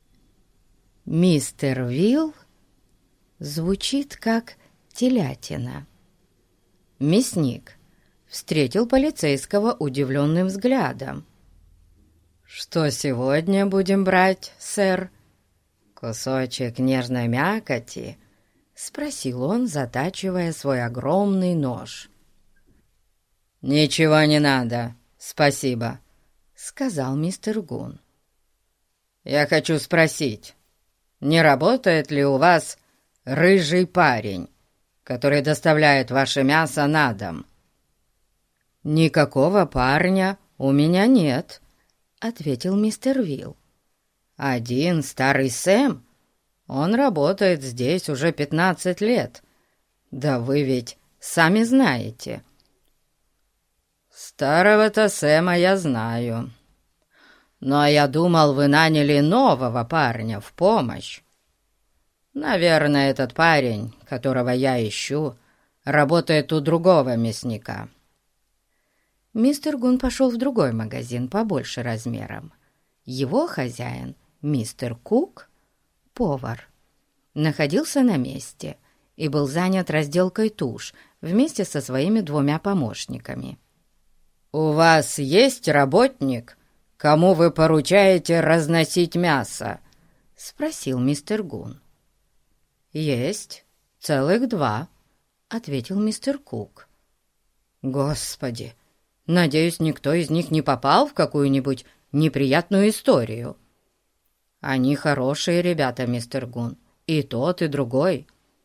Мистер Вилл звучит как телятина. Мясник встретил полицейского удивленным взглядом. «Что сегодня будем брать, сэр? Кусочек нежной мякоти?» — спросил он, затачивая свой огромный нож. «Ничего не надо, спасибо», — сказал мистер Гун. «Я хочу спросить, не работает ли у вас рыжий парень, который доставляет ваше мясо на дом?» «Никакого парня у меня нет», — ответил мистер Вилл. «Один старый Сэм, он работает здесь уже 15 лет. Да вы ведь сами знаете». «Старого-то Сэма я знаю. Но я думал, вы наняли нового парня в помощь. Наверное, этот парень, которого я ищу, работает у другого мясника». Мистер Гун пошел в другой магазин побольше размером. Его хозяин, мистер Кук, повар, находился на месте и был занят разделкой туш вместе со своими 2 помощниками. «У вас есть работник, кому вы поручаете разносить мясо?» — спросил мистер Гун. «Есть, целых 2», — ответил мистер Кук. «Господи, надеюсь, никто из них не попал в какую-нибудь неприятную историю. Они хорошие ребята, мистер Гун, и тот, и другой.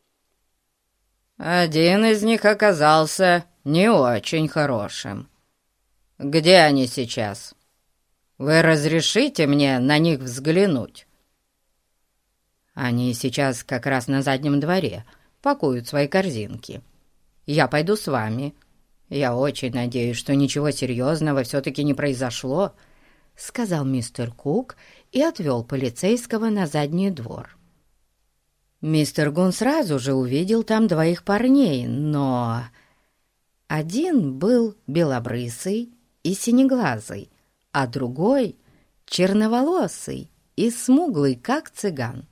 Один из них оказался не очень хорошим. Где они сейчас? Вы разрешите мне на них взглянуть?» «Они сейчас как раз на заднем дворе пакуют свои корзинки. Я пойду с вами. Я очень надеюсь, что ничего серьезного все-таки не произошло», — сказал мистер Кук и отвел полицейского на задний двор. Мистер Гун сразу же увидел там двоих парней, но один был белобрысый и синеглазый, а другой — черноволосый и смуглый, как цыган.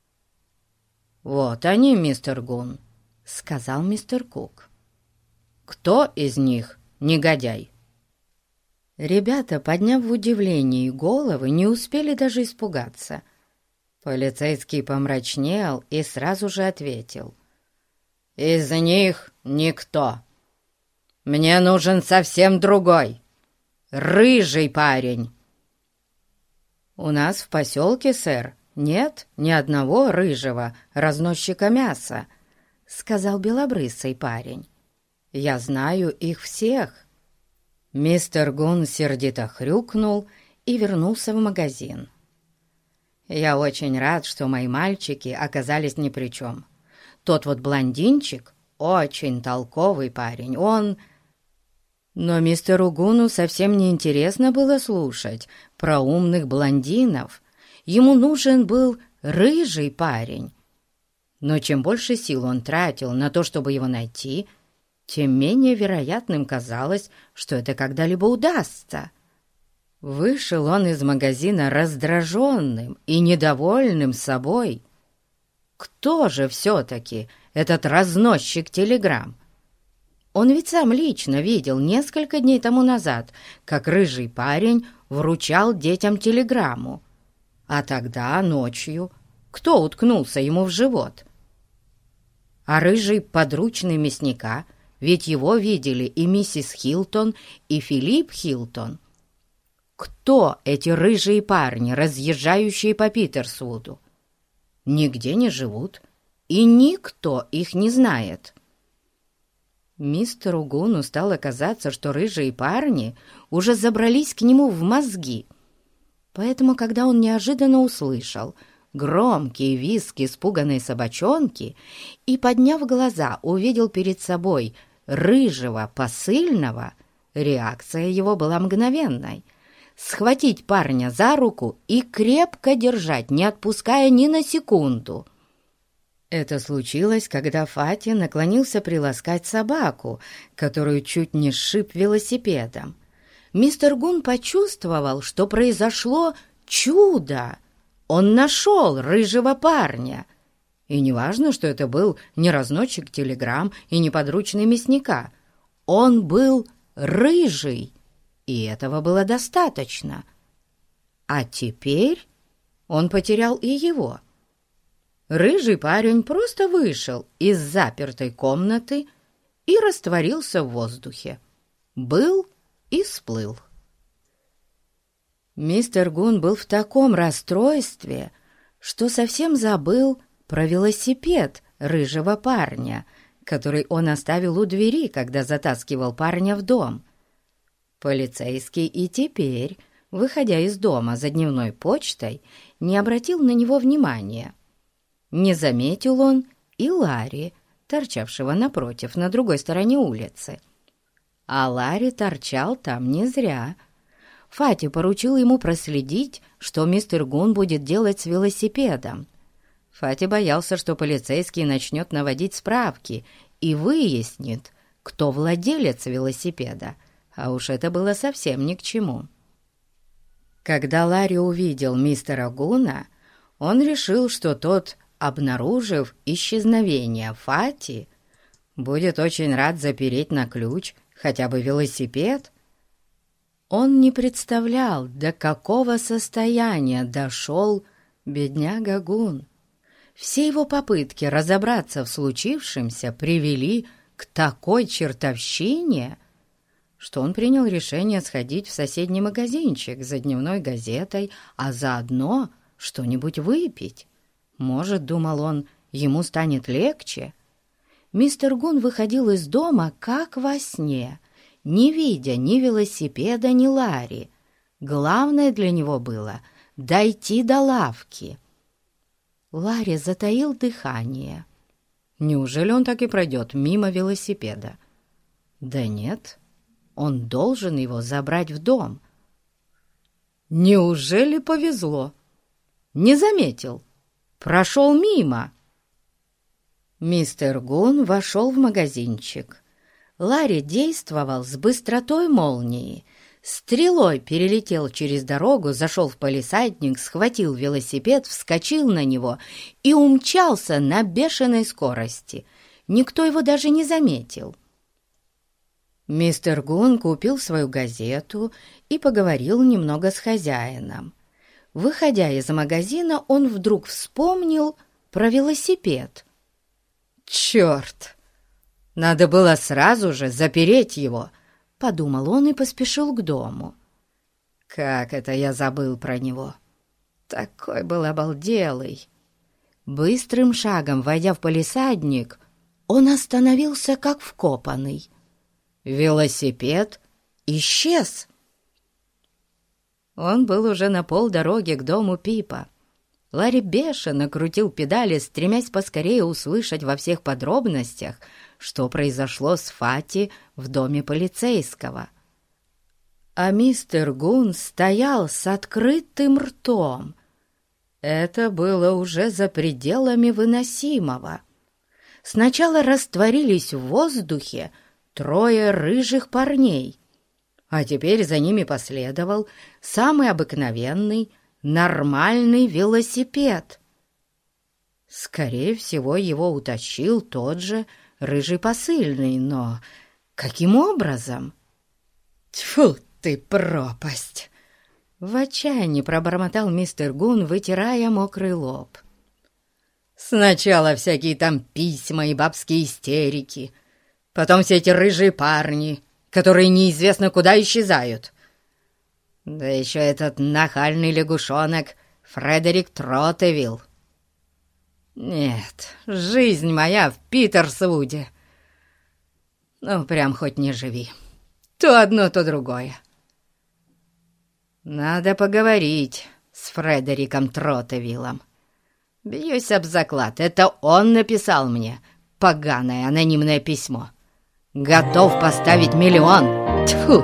«Вот они, мистер Гун», — сказал мистер Кук. «Кто из них негодяй?» Ребята, подняв в удивлении головы, не успели даже испугаться. Полицейский помрачнел и сразу же ответил: «Из них никто. Мне нужен совсем другой, рыжий парень». «У нас в поселке, сэр, нет ни одного рыжего разносчика мяса», — сказал белобрысый парень. «Я знаю их всех». Мистер Гун сердито хрюкнул и вернулся в магазин. «Я очень рад, что мои мальчики оказались ни при чем. Тот вот блондинчик — очень толковый парень, он...» Но мистеру Гуну совсем не интересно было слушать про умных блондинов. Ему нужен был рыжий парень. Но чем больше сил он тратил на то, чтобы его найти, тем менее вероятным казалось, что это когда-либо удастся. Вышел он из магазина раздраженным и недовольным собой. Кто же все-таки этот разносчик телеграмм? Он ведь сам лично видел несколько дней тому назад, как рыжий парень вручал детям телеграмму. А тогда, ночью, кто уткнулся ему в живот? А рыжий подручный мясника, ведь его видели и миссис Хилтон, и Филипп Хилтон. Кто эти рыжие парни, разъезжающие по Питерсвуду? Нигде не живут, и никто их не знает. Мистеру Гуну стало казаться, что рыжие парни уже забрались к нему в мозги. Поэтому, когда он неожиданно услышал громкий визг испуганной собачонки и, подняв глаза, увидел перед собой рыжего посыльного, реакция его была мгновенной. Схватить парня за руку и крепко держать, не отпуская ни на секунду. Это случилось, когда Фати наклонился приласкать собаку, которую чуть не сшиб велосипедом. Мистер Гун почувствовал, что произошло чудо. Он нашел рыжего парня. И неважно, что это был не разносчик телеграмм и не подручный мясника. Он был рыжий, и этого было достаточно. А теперь он потерял и его. Рыжий парень просто вышел из запертой комнаты и растворился в воздухе. Был и сплыл. Мистер Гун был в таком расстройстве, что совсем забыл про велосипед рыжего парня, который он оставил у двери, когда затаскивал парня в дом. Полицейский и теперь, выходя из дома за дневной почтой, не обратил на него внимания. Не заметил он и Ларри, торчавшего напротив, на другой стороне улицы. А Ларри торчал там не зря. Фати поручил ему проследить, что мистер Гун будет делать с велосипедом. Фати боялся, что полицейский начнет наводить справки и выяснит, кто владелец велосипеда, а уж это было совсем ни к чему. Когда Ларри увидел мистера Гуна, он решил, что тот, обнаружив исчезновение Фати, будет очень рад запереть на ключ хотя бы велосипед. Он не представлял, до какого состояния дошел бедняга Гун. Все его попытки разобраться в случившемся привели к такой чертовщине, что он принял решение сходить в соседний магазинчик за дневной газетой, а заодно что-нибудь выпить. Может, думал он, ему станет легче. Мистер Гун выходил из дома как во сне, не видя ни велосипеда, ни Ларри. Главное для него было дойти до лавки. Ларри затаил дыхание. Неужели он так и пройдет мимо велосипеда? Да нет, он должен его забрать в дом. Неужели повезло? Не заметил, прошел мимо. Мистер Гун вошел в магазинчик. Ларри действовал с быстротой молнии. Стрелой перелетел через дорогу, зашел в палисадник, схватил велосипед, вскочил на него и умчался на бешеной скорости. Никто его даже не заметил. Мистер Гун купил свою газету и поговорил немного с хозяином. Выходя из магазина, он вдруг вспомнил про велосипед. «Черт! Надо было сразу же запереть его!» — подумал он и поспешил к дому. «Как это я забыл про него! Такой был обалделый!» Быстрым шагом, войдя в палисадник, он остановился как вкопанный. Велосипед исчез. Он был уже на полдороги к дому Пипа. Ларри бешено крутил педали, стремясь поскорее услышать во всех подробностях, что произошло с Фати в доме полицейского. А мистер Гун стоял с открытым ртом. Это было уже за пределами выносимого. Сначала растворились в воздухе 3 рыжих парней, а теперь за ними последовал самый обыкновенный, нормальный велосипед. Скорее всего, его утащил тот же рыжий посыльный, но каким образом? «Тьфу ты, пропасть!» В отчаянии пробормотал мистер Гун, вытирая мокрый лоб. «Сначала всякие там письма и бабские истерики, потом все эти рыжие парни, которые неизвестно куда исчезают. Да еще этот нахальный лягушонок Фредерик Троттевилл. Нет, жизнь моя в Питерсвуде. Ну, прям хоть не живи. То одно, то другое. Надо поговорить с Фредериком Троттевиллом. Бьюсь об заклад, это он написал мне поганое анонимное письмо. Готов поставить 1 000 000. Тьфу!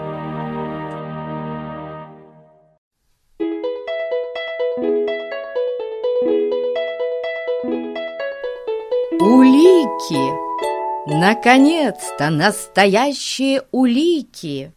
Улики! Наконец-то настоящие улики!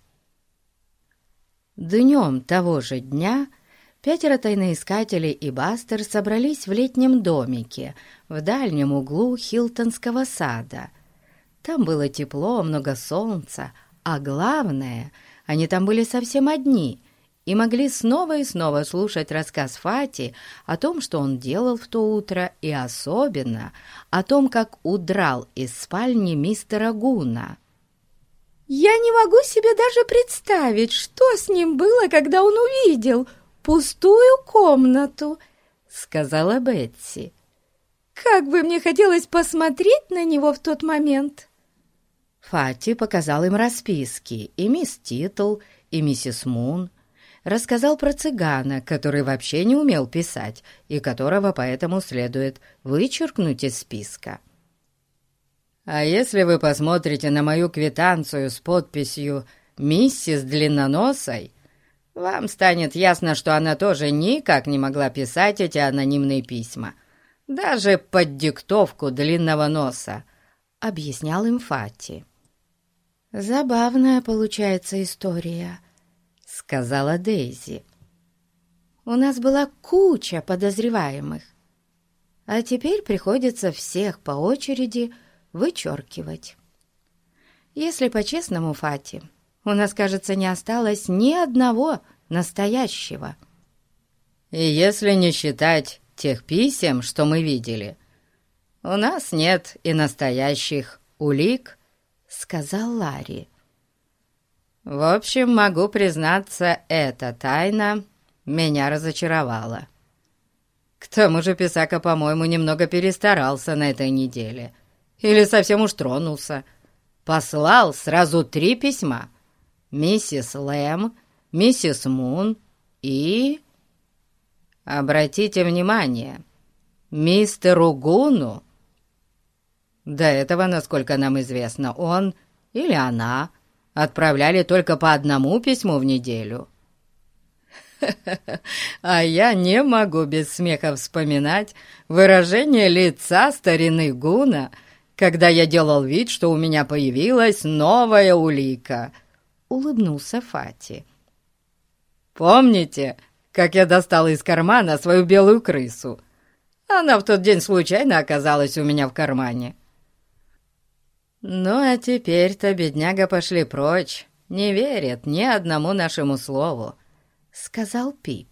Днем того же дня 5 тайноискателей и Бастер собрались в летнем домике в дальнем углу Хилтонского сада. Там было тепло, много солнца, а главное, они там были совсем одни и могли снова и снова слушать рассказ Фати о том, что он делал в то утро, и особенно о том, как удрал из спальни мистера Гуна. Я не могу себе даже представить, что с ним было, когда он увидел пустую комнату, сказала Бетси. Как бы мне хотелось посмотреть на него в тот момент. Фати показал им расписки, и мисс Титл, и миссис Мун. Рассказал про цыгана, который вообще не умел писать, и которого поэтому следует вычеркнуть из списка. А если вы посмотрите на мою квитанцию с подписью «Миссис Длинноносой», вам станет ясно, что она тоже никак не могла писать эти анонимные письма, даже под диктовку длинного носа, — объяснял им Фати. «Забавная получается история», — сказала Дейзи. «У нас была куча подозреваемых, а теперь приходится всех по очереди вычеркивать. Если по-честному, Фати, у нас, кажется, не осталось ни одного настоящего. И если не считать тех писем, что мы видели, у нас нет и настоящих улик», — сказал Ларри. В общем, могу признаться, эта тайна меня разочаровала. К тому же Писака, по-моему, немного перестарался на этой неделе. Или совсем уж тронулся. Послал сразу 3 письма. Миссис Лэм, миссис Мун и... Обратите внимание, мистеру Гуну. До этого, насколько нам известно, он или она отправляли только по 1 письму в неделю. А я не могу без смеха вспоминать выражение лица старины Гуна, когда я делал вид, что у меня появилась новая улика. Улыбнулся Фати. Помните, как я достал из кармана свою белую крысу? Она в тот день случайно оказалась у меня в кармане. Ну, а теперь-то, бедняга, пошли прочь. Не верит ни одному нашему слову, — сказал Пип.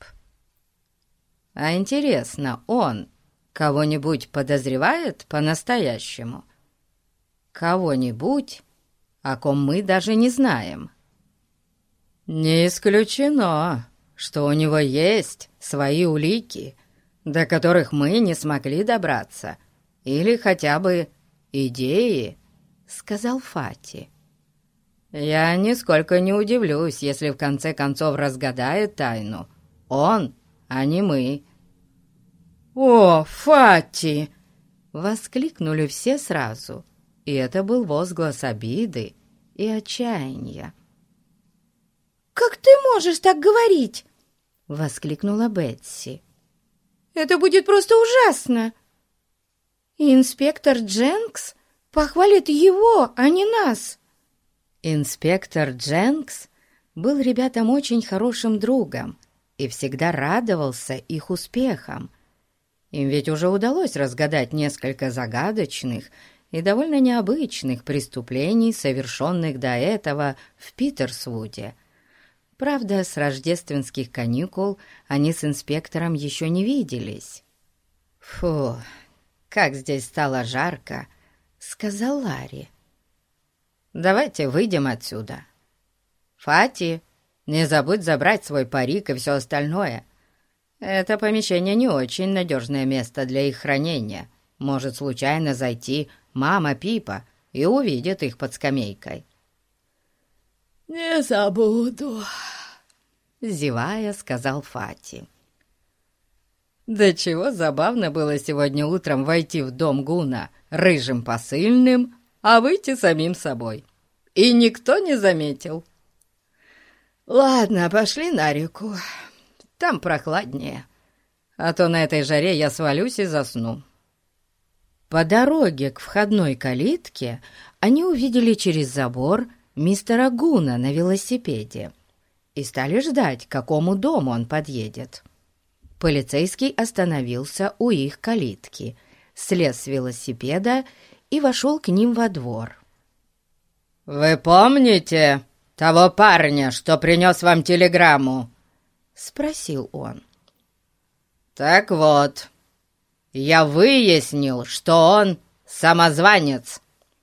А интересно, он кого-нибудь подозревает по-настоящему? Кого-нибудь, о ком мы даже не знаем? Не исключено, что у него есть свои улики, до которых мы не смогли добраться, или хотя бы идеи, — сказал Фати. Я нисколько не удивлюсь, если в конце концов разгадает тайну он, а не мы. «О, Фати!» — воскликнули все сразу, и это был возглас обиды и отчаяния. «Как ты можешь так говорить?» — воскликнула Бетси. «Это будет просто ужасно! И инспектор Дженкс похвалит его, а не нас!» Инспектор Дженкс был ребятам очень хорошим другом и всегда радовался их успехам. Им ведь уже удалось разгадать несколько загадочных и довольно необычных преступлений, совершенных до этого в Питерсвуде. Правда, с рождественских каникул они с инспектором еще не виделись. «Фу, как здесь стало жарко!» — сказал Ларри. «Давайте выйдем отсюда. Фати, не забудь забрать свой парик и все остальное. Это помещение не очень надежное место для их хранения. Может случайно зайти мама Пипа и увидит их под скамейкой». «Не забуду», — зевая, сказал Фати. Да чего забавно было сегодня утром войти в дом Гуна рыжим посыльным, а выйти самим собой. И никто не заметил. Ладно, пошли на реку. Там прохладнее. А то на этой жаре я свалюсь и засну. По дороге к входной калитке они увидели через забор мистера Гуна на велосипеде и стали ждать, к какому дому он подъедет. Полицейский остановился у их калитки, слез с велосипеда и вошел к ним во двор. «Вы помните того парня, что принес вам телеграмму?» — спросил он. «Так вот, я выяснил, что он самозванец.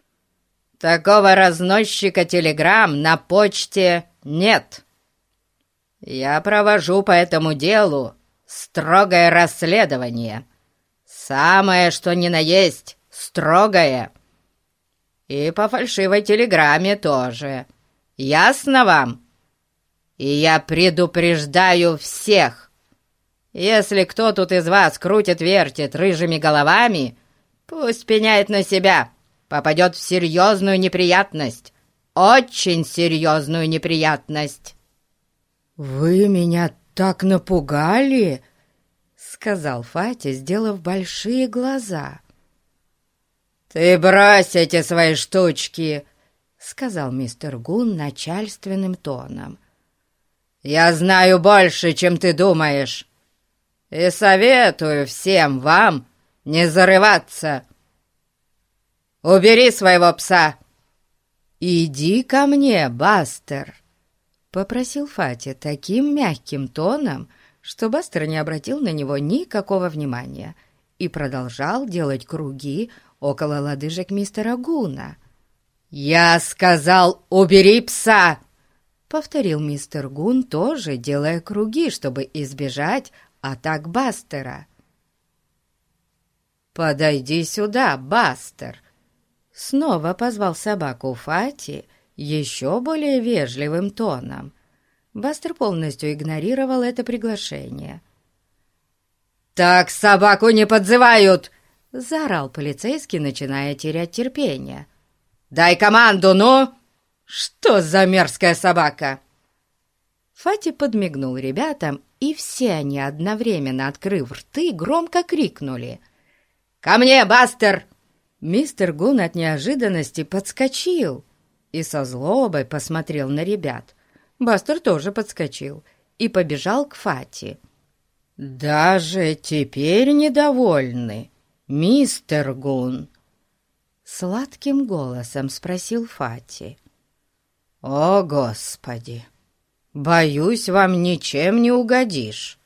Такого разносчика телеграмм на почте нет. Я провожу по этому делу строгое расследование. Самое, что ни на есть, строгое. И по фальшивой телеграмме тоже. Ясно вам? И я предупреждаю всех. Если кто тут из вас крутит-вертит рыжими головами, пусть пеняет на себя, попадет в серьезную неприятность. Очень серьезную неприятность». «Вы меня так напугали!» — сказал Фати, сделав большие глаза. «Ты брось эти свои штучки!» — сказал мистер Гун начальственным тоном. «Я знаю больше, чем ты думаешь, и советую всем вам не зарываться. Убери своего пса!» «Иди ко мне, Бастер!» — попросил Фати таким мягким тоном, что Бастер не обратил на него никакого внимания и продолжал делать круги около лодыжек мистера Гуна. «Я сказал, убери пса!» повторил мистер Гун, тоже делая круги, чтобы избежать атак Бастера. «Подойди сюда, Бастер!» Снова позвал собаку Фати еще более вежливым тоном. Бастер полностью игнорировал это приглашение. «Так собаку не подзывают!» — заорал полицейский, начиная терять терпение. «Дай команду, ну! Что за мерзкая собака?» Фати подмигнул ребятам, и все они, одновременно открыв рты, громко крикнули: «Ко мне, Бастер!» Мистер Гун от неожиданности подскочил и со злобой посмотрел на ребят. Бастер тоже подскочил и побежал к Фати. «Даже теперь недовольны, мистер Гун?» Сладким голосом спросил Фати. «О, Господи! Боюсь, вам ничем не угодишь».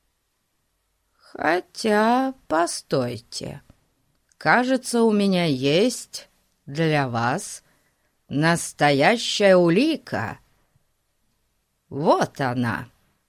«Хотя, постойте, кажется, у меня есть для вас настоящая улика. Вот она».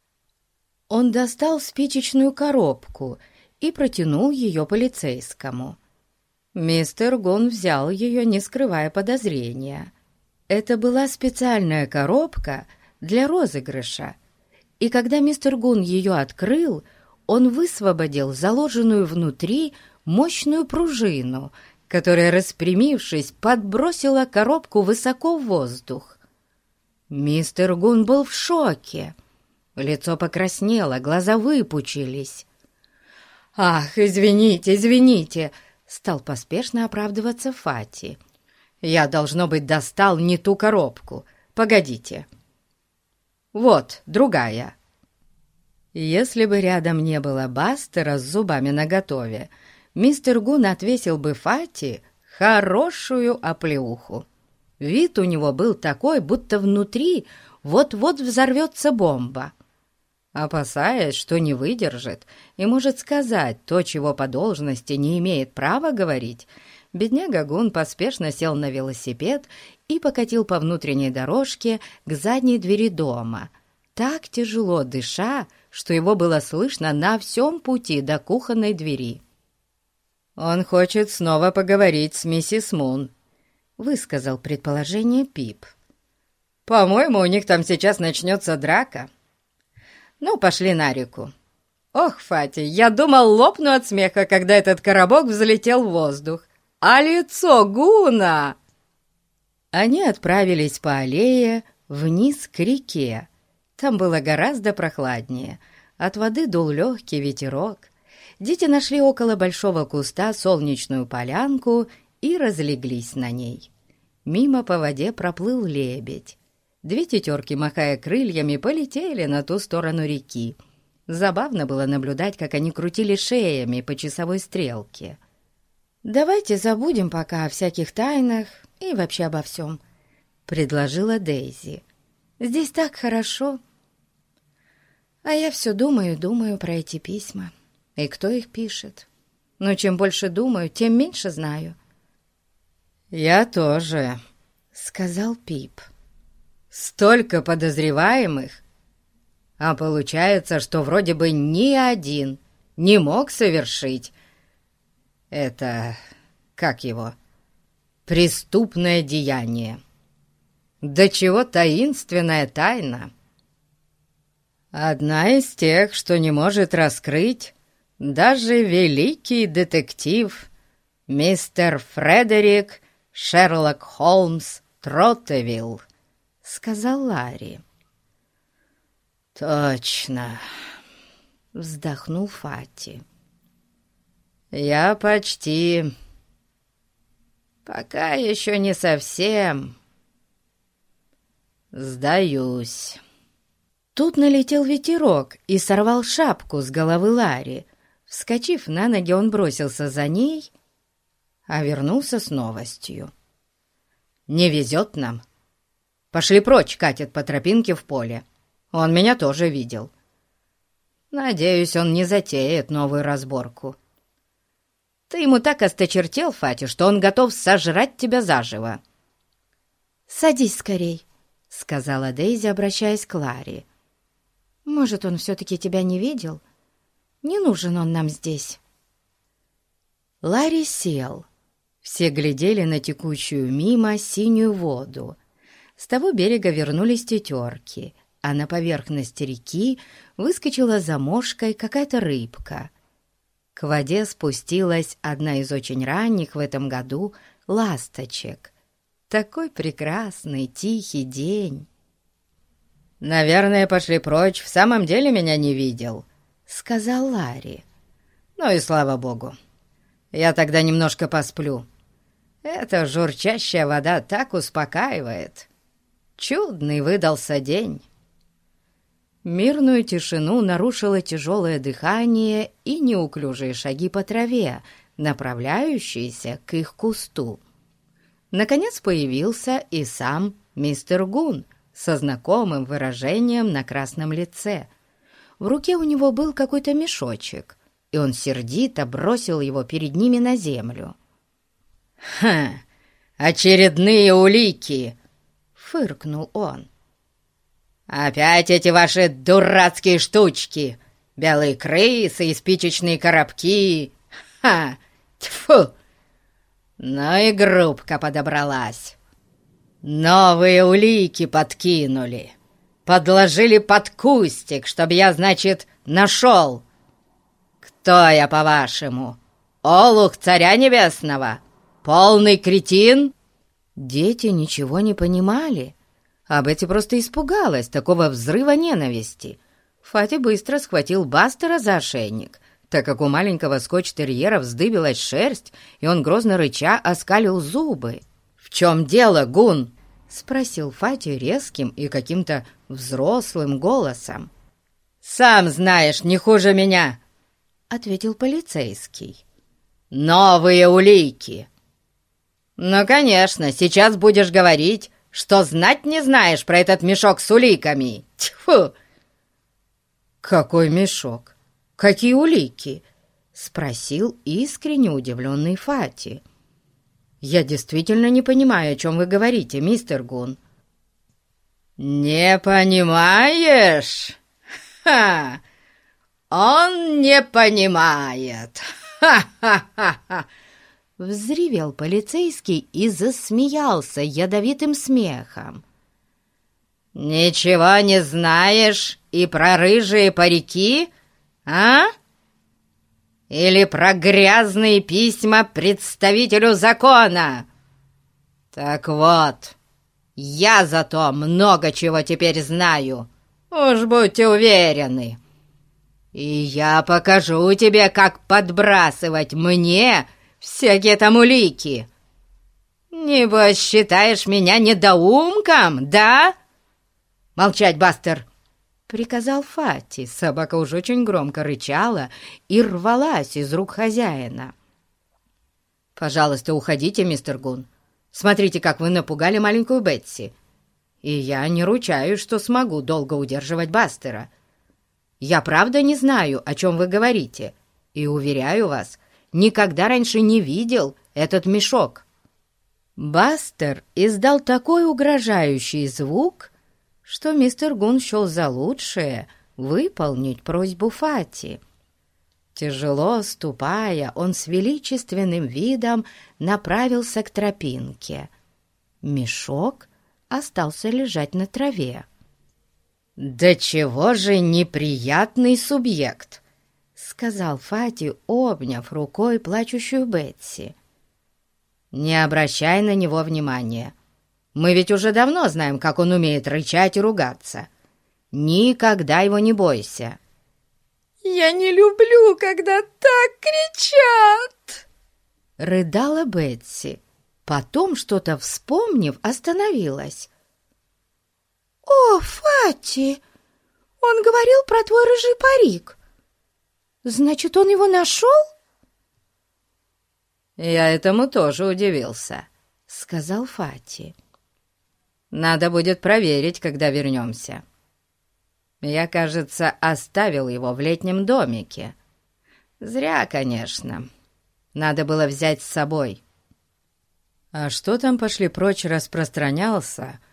Он достал спичечную коробку и протянул ее полицейскому. Мистер Гун взял ее, не скрывая подозрения. Это была специальная коробка для розыгрыша, и когда мистер Гун ее открыл, он высвободил заложенную внутри мощную пружину, которая, распрямившись, подбросила коробку высоко в воздух. Мистер Гун был в шоке. Лицо покраснело, глаза выпучились. «Ах, извините, извините!» — стал поспешно оправдываться Фати. «Я, должно быть, достал не ту коробку. Погодите. Вот, другая». Если бы рядом не было Бастера с зубами наготове, мистер Гун отвесил бы Фати хорошую оплеуху. Вид у него был такой, будто внутри вот-вот взорвется бомба. Опасаясь, что не выдержит и может сказать то, чего по должности не имеет права говорить, бедняга Гун поспешно сел на велосипед и покатил по внутренней дорожке к задней двери дома, так тяжело дыша, что его было слышно на всем пути до кухонной двери. «Он хочет снова поговорить с миссис Мун», — высказал предположение Пип. «По-моему, у них там сейчас начнется драка. Ну, пошли на реку. Ох, Фати, я думал, лопну от смеха, когда этот коробок взлетел в воздух. А лицо Гуна!» Они отправились по аллее вниз к реке. Там было гораздо прохладнее. От воды дул легкий ветерок. Дети нашли около большого куста солнечную полянку и разлеглись на ней. Мимо по воде проплыл лебедь. 2 тетерки, махая крыльями, полетели на ту сторону реки. Забавно было наблюдать, как они крутили шеями по часовой стрелке. «Давайте забудем пока о всяких тайнах и вообще обо всем», — предложила Дейзи. «Здесь так хорошо. А я все думаю про эти письма. И кто их пишет. Но чем больше думаю, тем меньше знаю». «Я тоже», — сказал Пип. «Столько подозреваемых, а получается, что вроде бы ни один не мог совершить это, как его, преступное деяние. До чего таинственная тайна. Одна из тех, что не может раскрыть даже великий детектив мистер Фредерик Шерлок Холмс Троттевилл», — сказал Ларри. «Точно», — вздохнул Фати. «Я почти, пока еще не совсем, сдаюсь». Тут налетел ветерок и сорвал шапку с головы Ларри. Вскочив на ноги, он бросился за ней, а вернулся с новостью. «Не везет нам. Пошли прочь, катит по тропинке в поле. Он меня тоже видел. Надеюсь, он не затеет новую разборку. Ты ему так осточертел, Фати, что он готов сожрать тебя заживо». «Садись скорей», — сказала Дейзи, обращаясь к Ларри. «Может, он все-таки тебя не видел? Не нужен он нам здесь». Ларри сел. Все глядели на текущую мимо синюю воду. С того берега вернулись тетерки, а на поверхность реки выскочила за мошкой какая-то рыбка. К воде спустилась одна из очень ранних в этом году ласточек. Такой прекрасный, тихий день. «Наверное, пошли прочь, в самом деле меня не видел», — сказал Ларри. «Ну и слава богу. Я тогда немножко посплю. Эта журчащая вода так успокаивает. Чудный выдался день». Мирную тишину нарушило тяжелое дыхание и неуклюжие шаги по траве, направляющиеся к их кусту. Наконец появился и сам мистер Гун со знакомым выражением на красном лице. В руке у него был какой-то мешочек, и он сердито бросил его перед ними на землю. «Ха! Очередные улики!» — фыркнул он. «Опять эти ваши дурацкие штучки! Белые крысы и спичечные коробки! Ха! Тьфу! Ну и группка подобралась! Новые улики подкинули! Подложили под кустик, чтобы я, значит, нашел! Кто я, по-вашему? Олух царя небесного? Полный кретин?» Дети ничего не понимали. А Бетти просто испугалась такого взрыва ненависти. Фати быстро схватил Бастера за ошейник, так как у маленького скотч-терьера вздыбилась шерсть, и он, грозно рыча, оскалил зубы. «В чем дело, Гун?» — спросил Фати резким и каким-то взрослым голосом. «Сам знаешь, не хуже меня», — ответил полицейский. «Новые улики». «Ну, конечно, сейчас будешь говорить, что знать не знаешь про этот мешок с уликами. Тьфу!» «Какой мешок? Какие улики?» — спросил искренне удивленный Фати. «Я действительно не понимаю, о чем вы говорите, мистер Гун». «Не понимаешь? Ха! Он не понимает! Ха-ха-ха-ха!» Взревел полицейский и засмеялся ядовитым смехом. «Ничего не знаешь и про рыжие парики, а? Или про грязные письма представителю закона? Так вот, я зато много чего теперь знаю, уж будьте уверены. И я покажу тебе, как подбрасывать мне всякие там улики. Небось, считаешь меня недоумком, да?» «Молчать, Бастер!» — приказал Фати. Собака уж очень громко рычала и рвалась из рук хозяина. «Пожалуйста, уходите, мистер Гун. Смотрите, как вы напугали маленькую Бетси. И я не ручаюсь, что смогу долго удерживать Бастера. Я правда не знаю, о чем вы говорите, и, уверяю вас, никогда раньше не видел этот мешок». Бастер издал такой угрожающий звук, что мистер Гун счел за лучшее выполнить просьбу Фати. Тяжело ступая, он с величественным видом направился к тропинке. Мешок остался лежать на траве. «Да чего же неприятный субъект!» — сказал Фати, обняв рукой плачущую Бетси. «Не обращай на него внимания. Мы ведь уже давно знаем, как он умеет рычать и ругаться. Никогда его не бойся». «Я не люблю, когда так кричат!» — рыдала Бетси. Потом, что-то вспомнив, остановилась. «О, Фати! Он говорил про твой рыжий парик. Значит, он его нашел?» «Я этому тоже удивился», — сказал Фати. «Надо будет проверить, когда вернемся. Я, кажется, оставил его в летнем домике. Зря, конечно. Надо было взять с собой». А что там пошли прочь распространялся,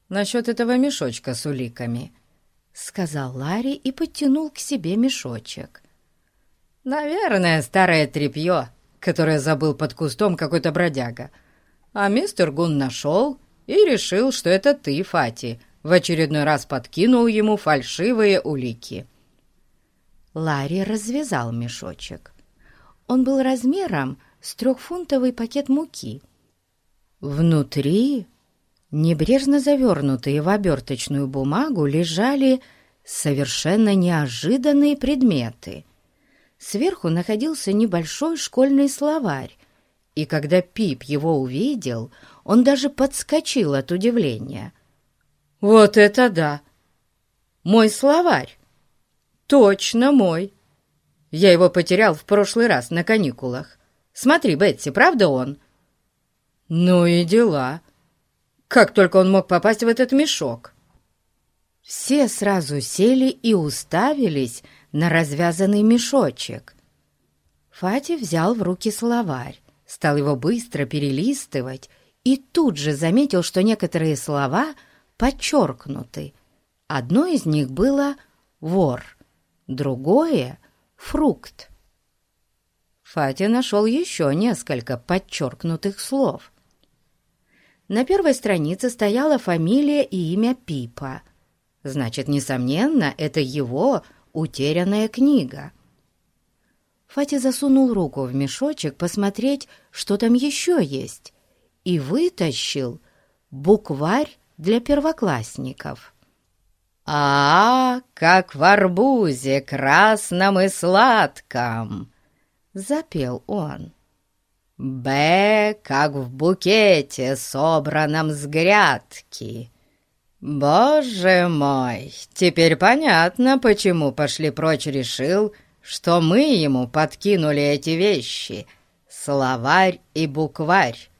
насчет этого мешочка с уликами», — сказал Ларри и подтянул к себе мешочек. «Наверное, старое тряпье, которое забыл под кустом какой-то бродяга. А мистер Гун нашел и решил, что это ты, Фати, в очередной раз подкинул ему фальшивые улики». Ларри развязал мешочек. Он был размером с 3-фунтовый пакет муки. Внутри, небрежно завернутые в оберточную бумагу, лежали совершенно неожиданные предметы. Сверху находился небольшой школьный словарь, и когда Пип его увидел, он даже подскочил от удивления. «Вот это да! Мой словарь! Точно мой! Я его потерял в прошлый раз на каникулах. Смотри, Бетси, правда он?» «Ну и дела! Как только он мог попасть в этот мешок?» Все сразу сели и уставились на развязанный мешочек. Фати взял в руки словарь, стал его быстро перелистывать и тут же заметил, что некоторые слова подчеркнуты. Одно из них было «вор», другое — «фрукт». Фати нашел еще несколько подчеркнутых слов. На первой странице стояла фамилия и имя Пипа. Значит, несомненно, это его утерянная книга. Фати засунул руку в мешочек посмотреть, что там еще есть, и вытащил букварь для первоклассников. Как в арбузе красном и сладком!» — запел он. «Б, как в букете, собранном с грядки. Боже мой, теперь понятно, почему пошли прочь решил, что мы ему подкинули эти вещи, словарь и букварь.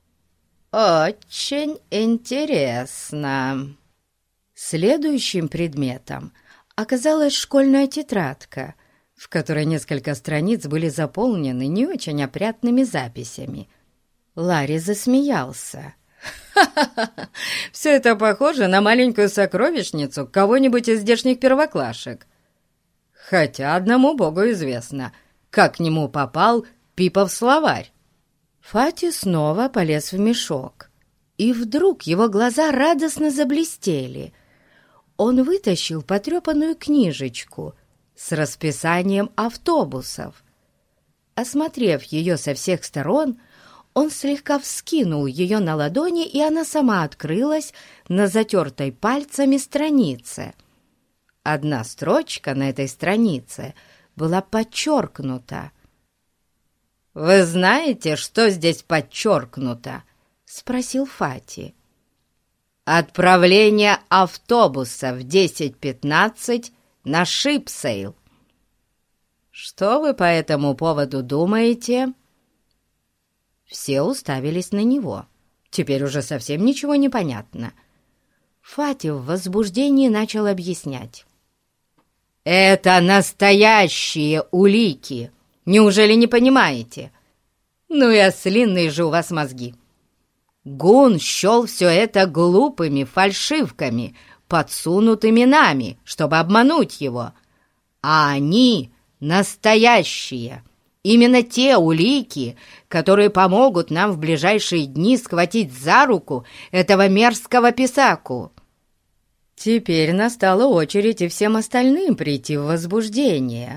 Очень интересно». Следующим предметом оказалась школьная тетрадка, в которой несколько страниц были заполнены не очень опрятными записями. Ларри засмеялся. «Ха-ха-ха! Все это похоже на маленькую сокровищницу кого-нибудь из здешних первоклашек. Хотя одному богу известно, как к нему попал Пипов словарь». Фати снова полез в мешок, и вдруг его глаза радостно заблестели. Он вытащил потрепанную книжечку с расписанием автобусов. Осмотрев ее со всех сторон, он слегка вскинул ее на ладони, и она сама открылась на затертой пальцами странице. Одна строчка на этой странице была подчеркнута. «Вы знаете, что здесь подчеркнуто?» — спросил Фати. «Отправление автобуса в 10:15 на Шипсейл. Что вы по этому поводу думаете?» Все уставились на него. Теперь уже совсем ничего не понятно. Фати в возбуждении начал объяснять. «Это настоящие улики! Неужели не понимаете? Ну и ослиные же у вас мозги! Гун счел все это глупыми фальшивками, подсунутыми нами, чтобы обмануть его. А они настоящие, именно те улики, которые помогут нам в ближайшие дни схватить за руку этого мерзкого писаку». Теперь настала очередь и всем остальным прийти в возбуждение.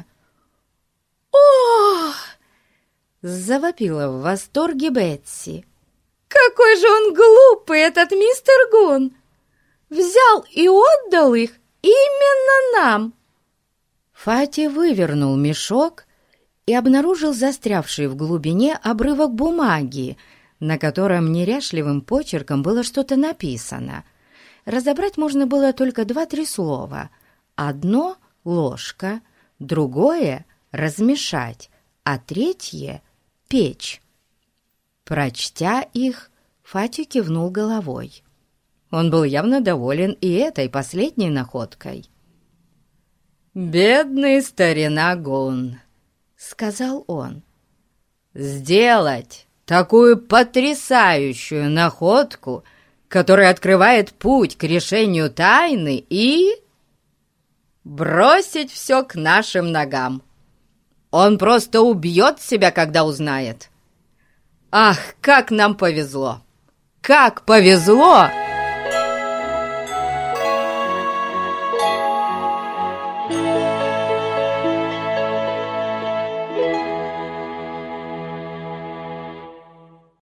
«О!» — завопила в восторге Бетси. «Какой же он глупый, этот мистер Гун! Взял и отдал их именно нам!» Фати вывернул мешок и обнаружил застрявший в глубине обрывок бумаги, на котором неряшливым почерком было что-то написано. Разобрать можно было только 2-3 слова. Одно — ложка, другое — размешать, а третье — печь. Прочтя их, Фати кивнул головой. Он был явно доволен и этой последней находкой. «Бедный старина Гун», — сказал он. «Сделать такую потрясающую находку, который открывает путь к решению тайны, и бросить все к нашим ногам. Он просто убьет себя, когда узнает. Ах, как нам повезло! Как повезло,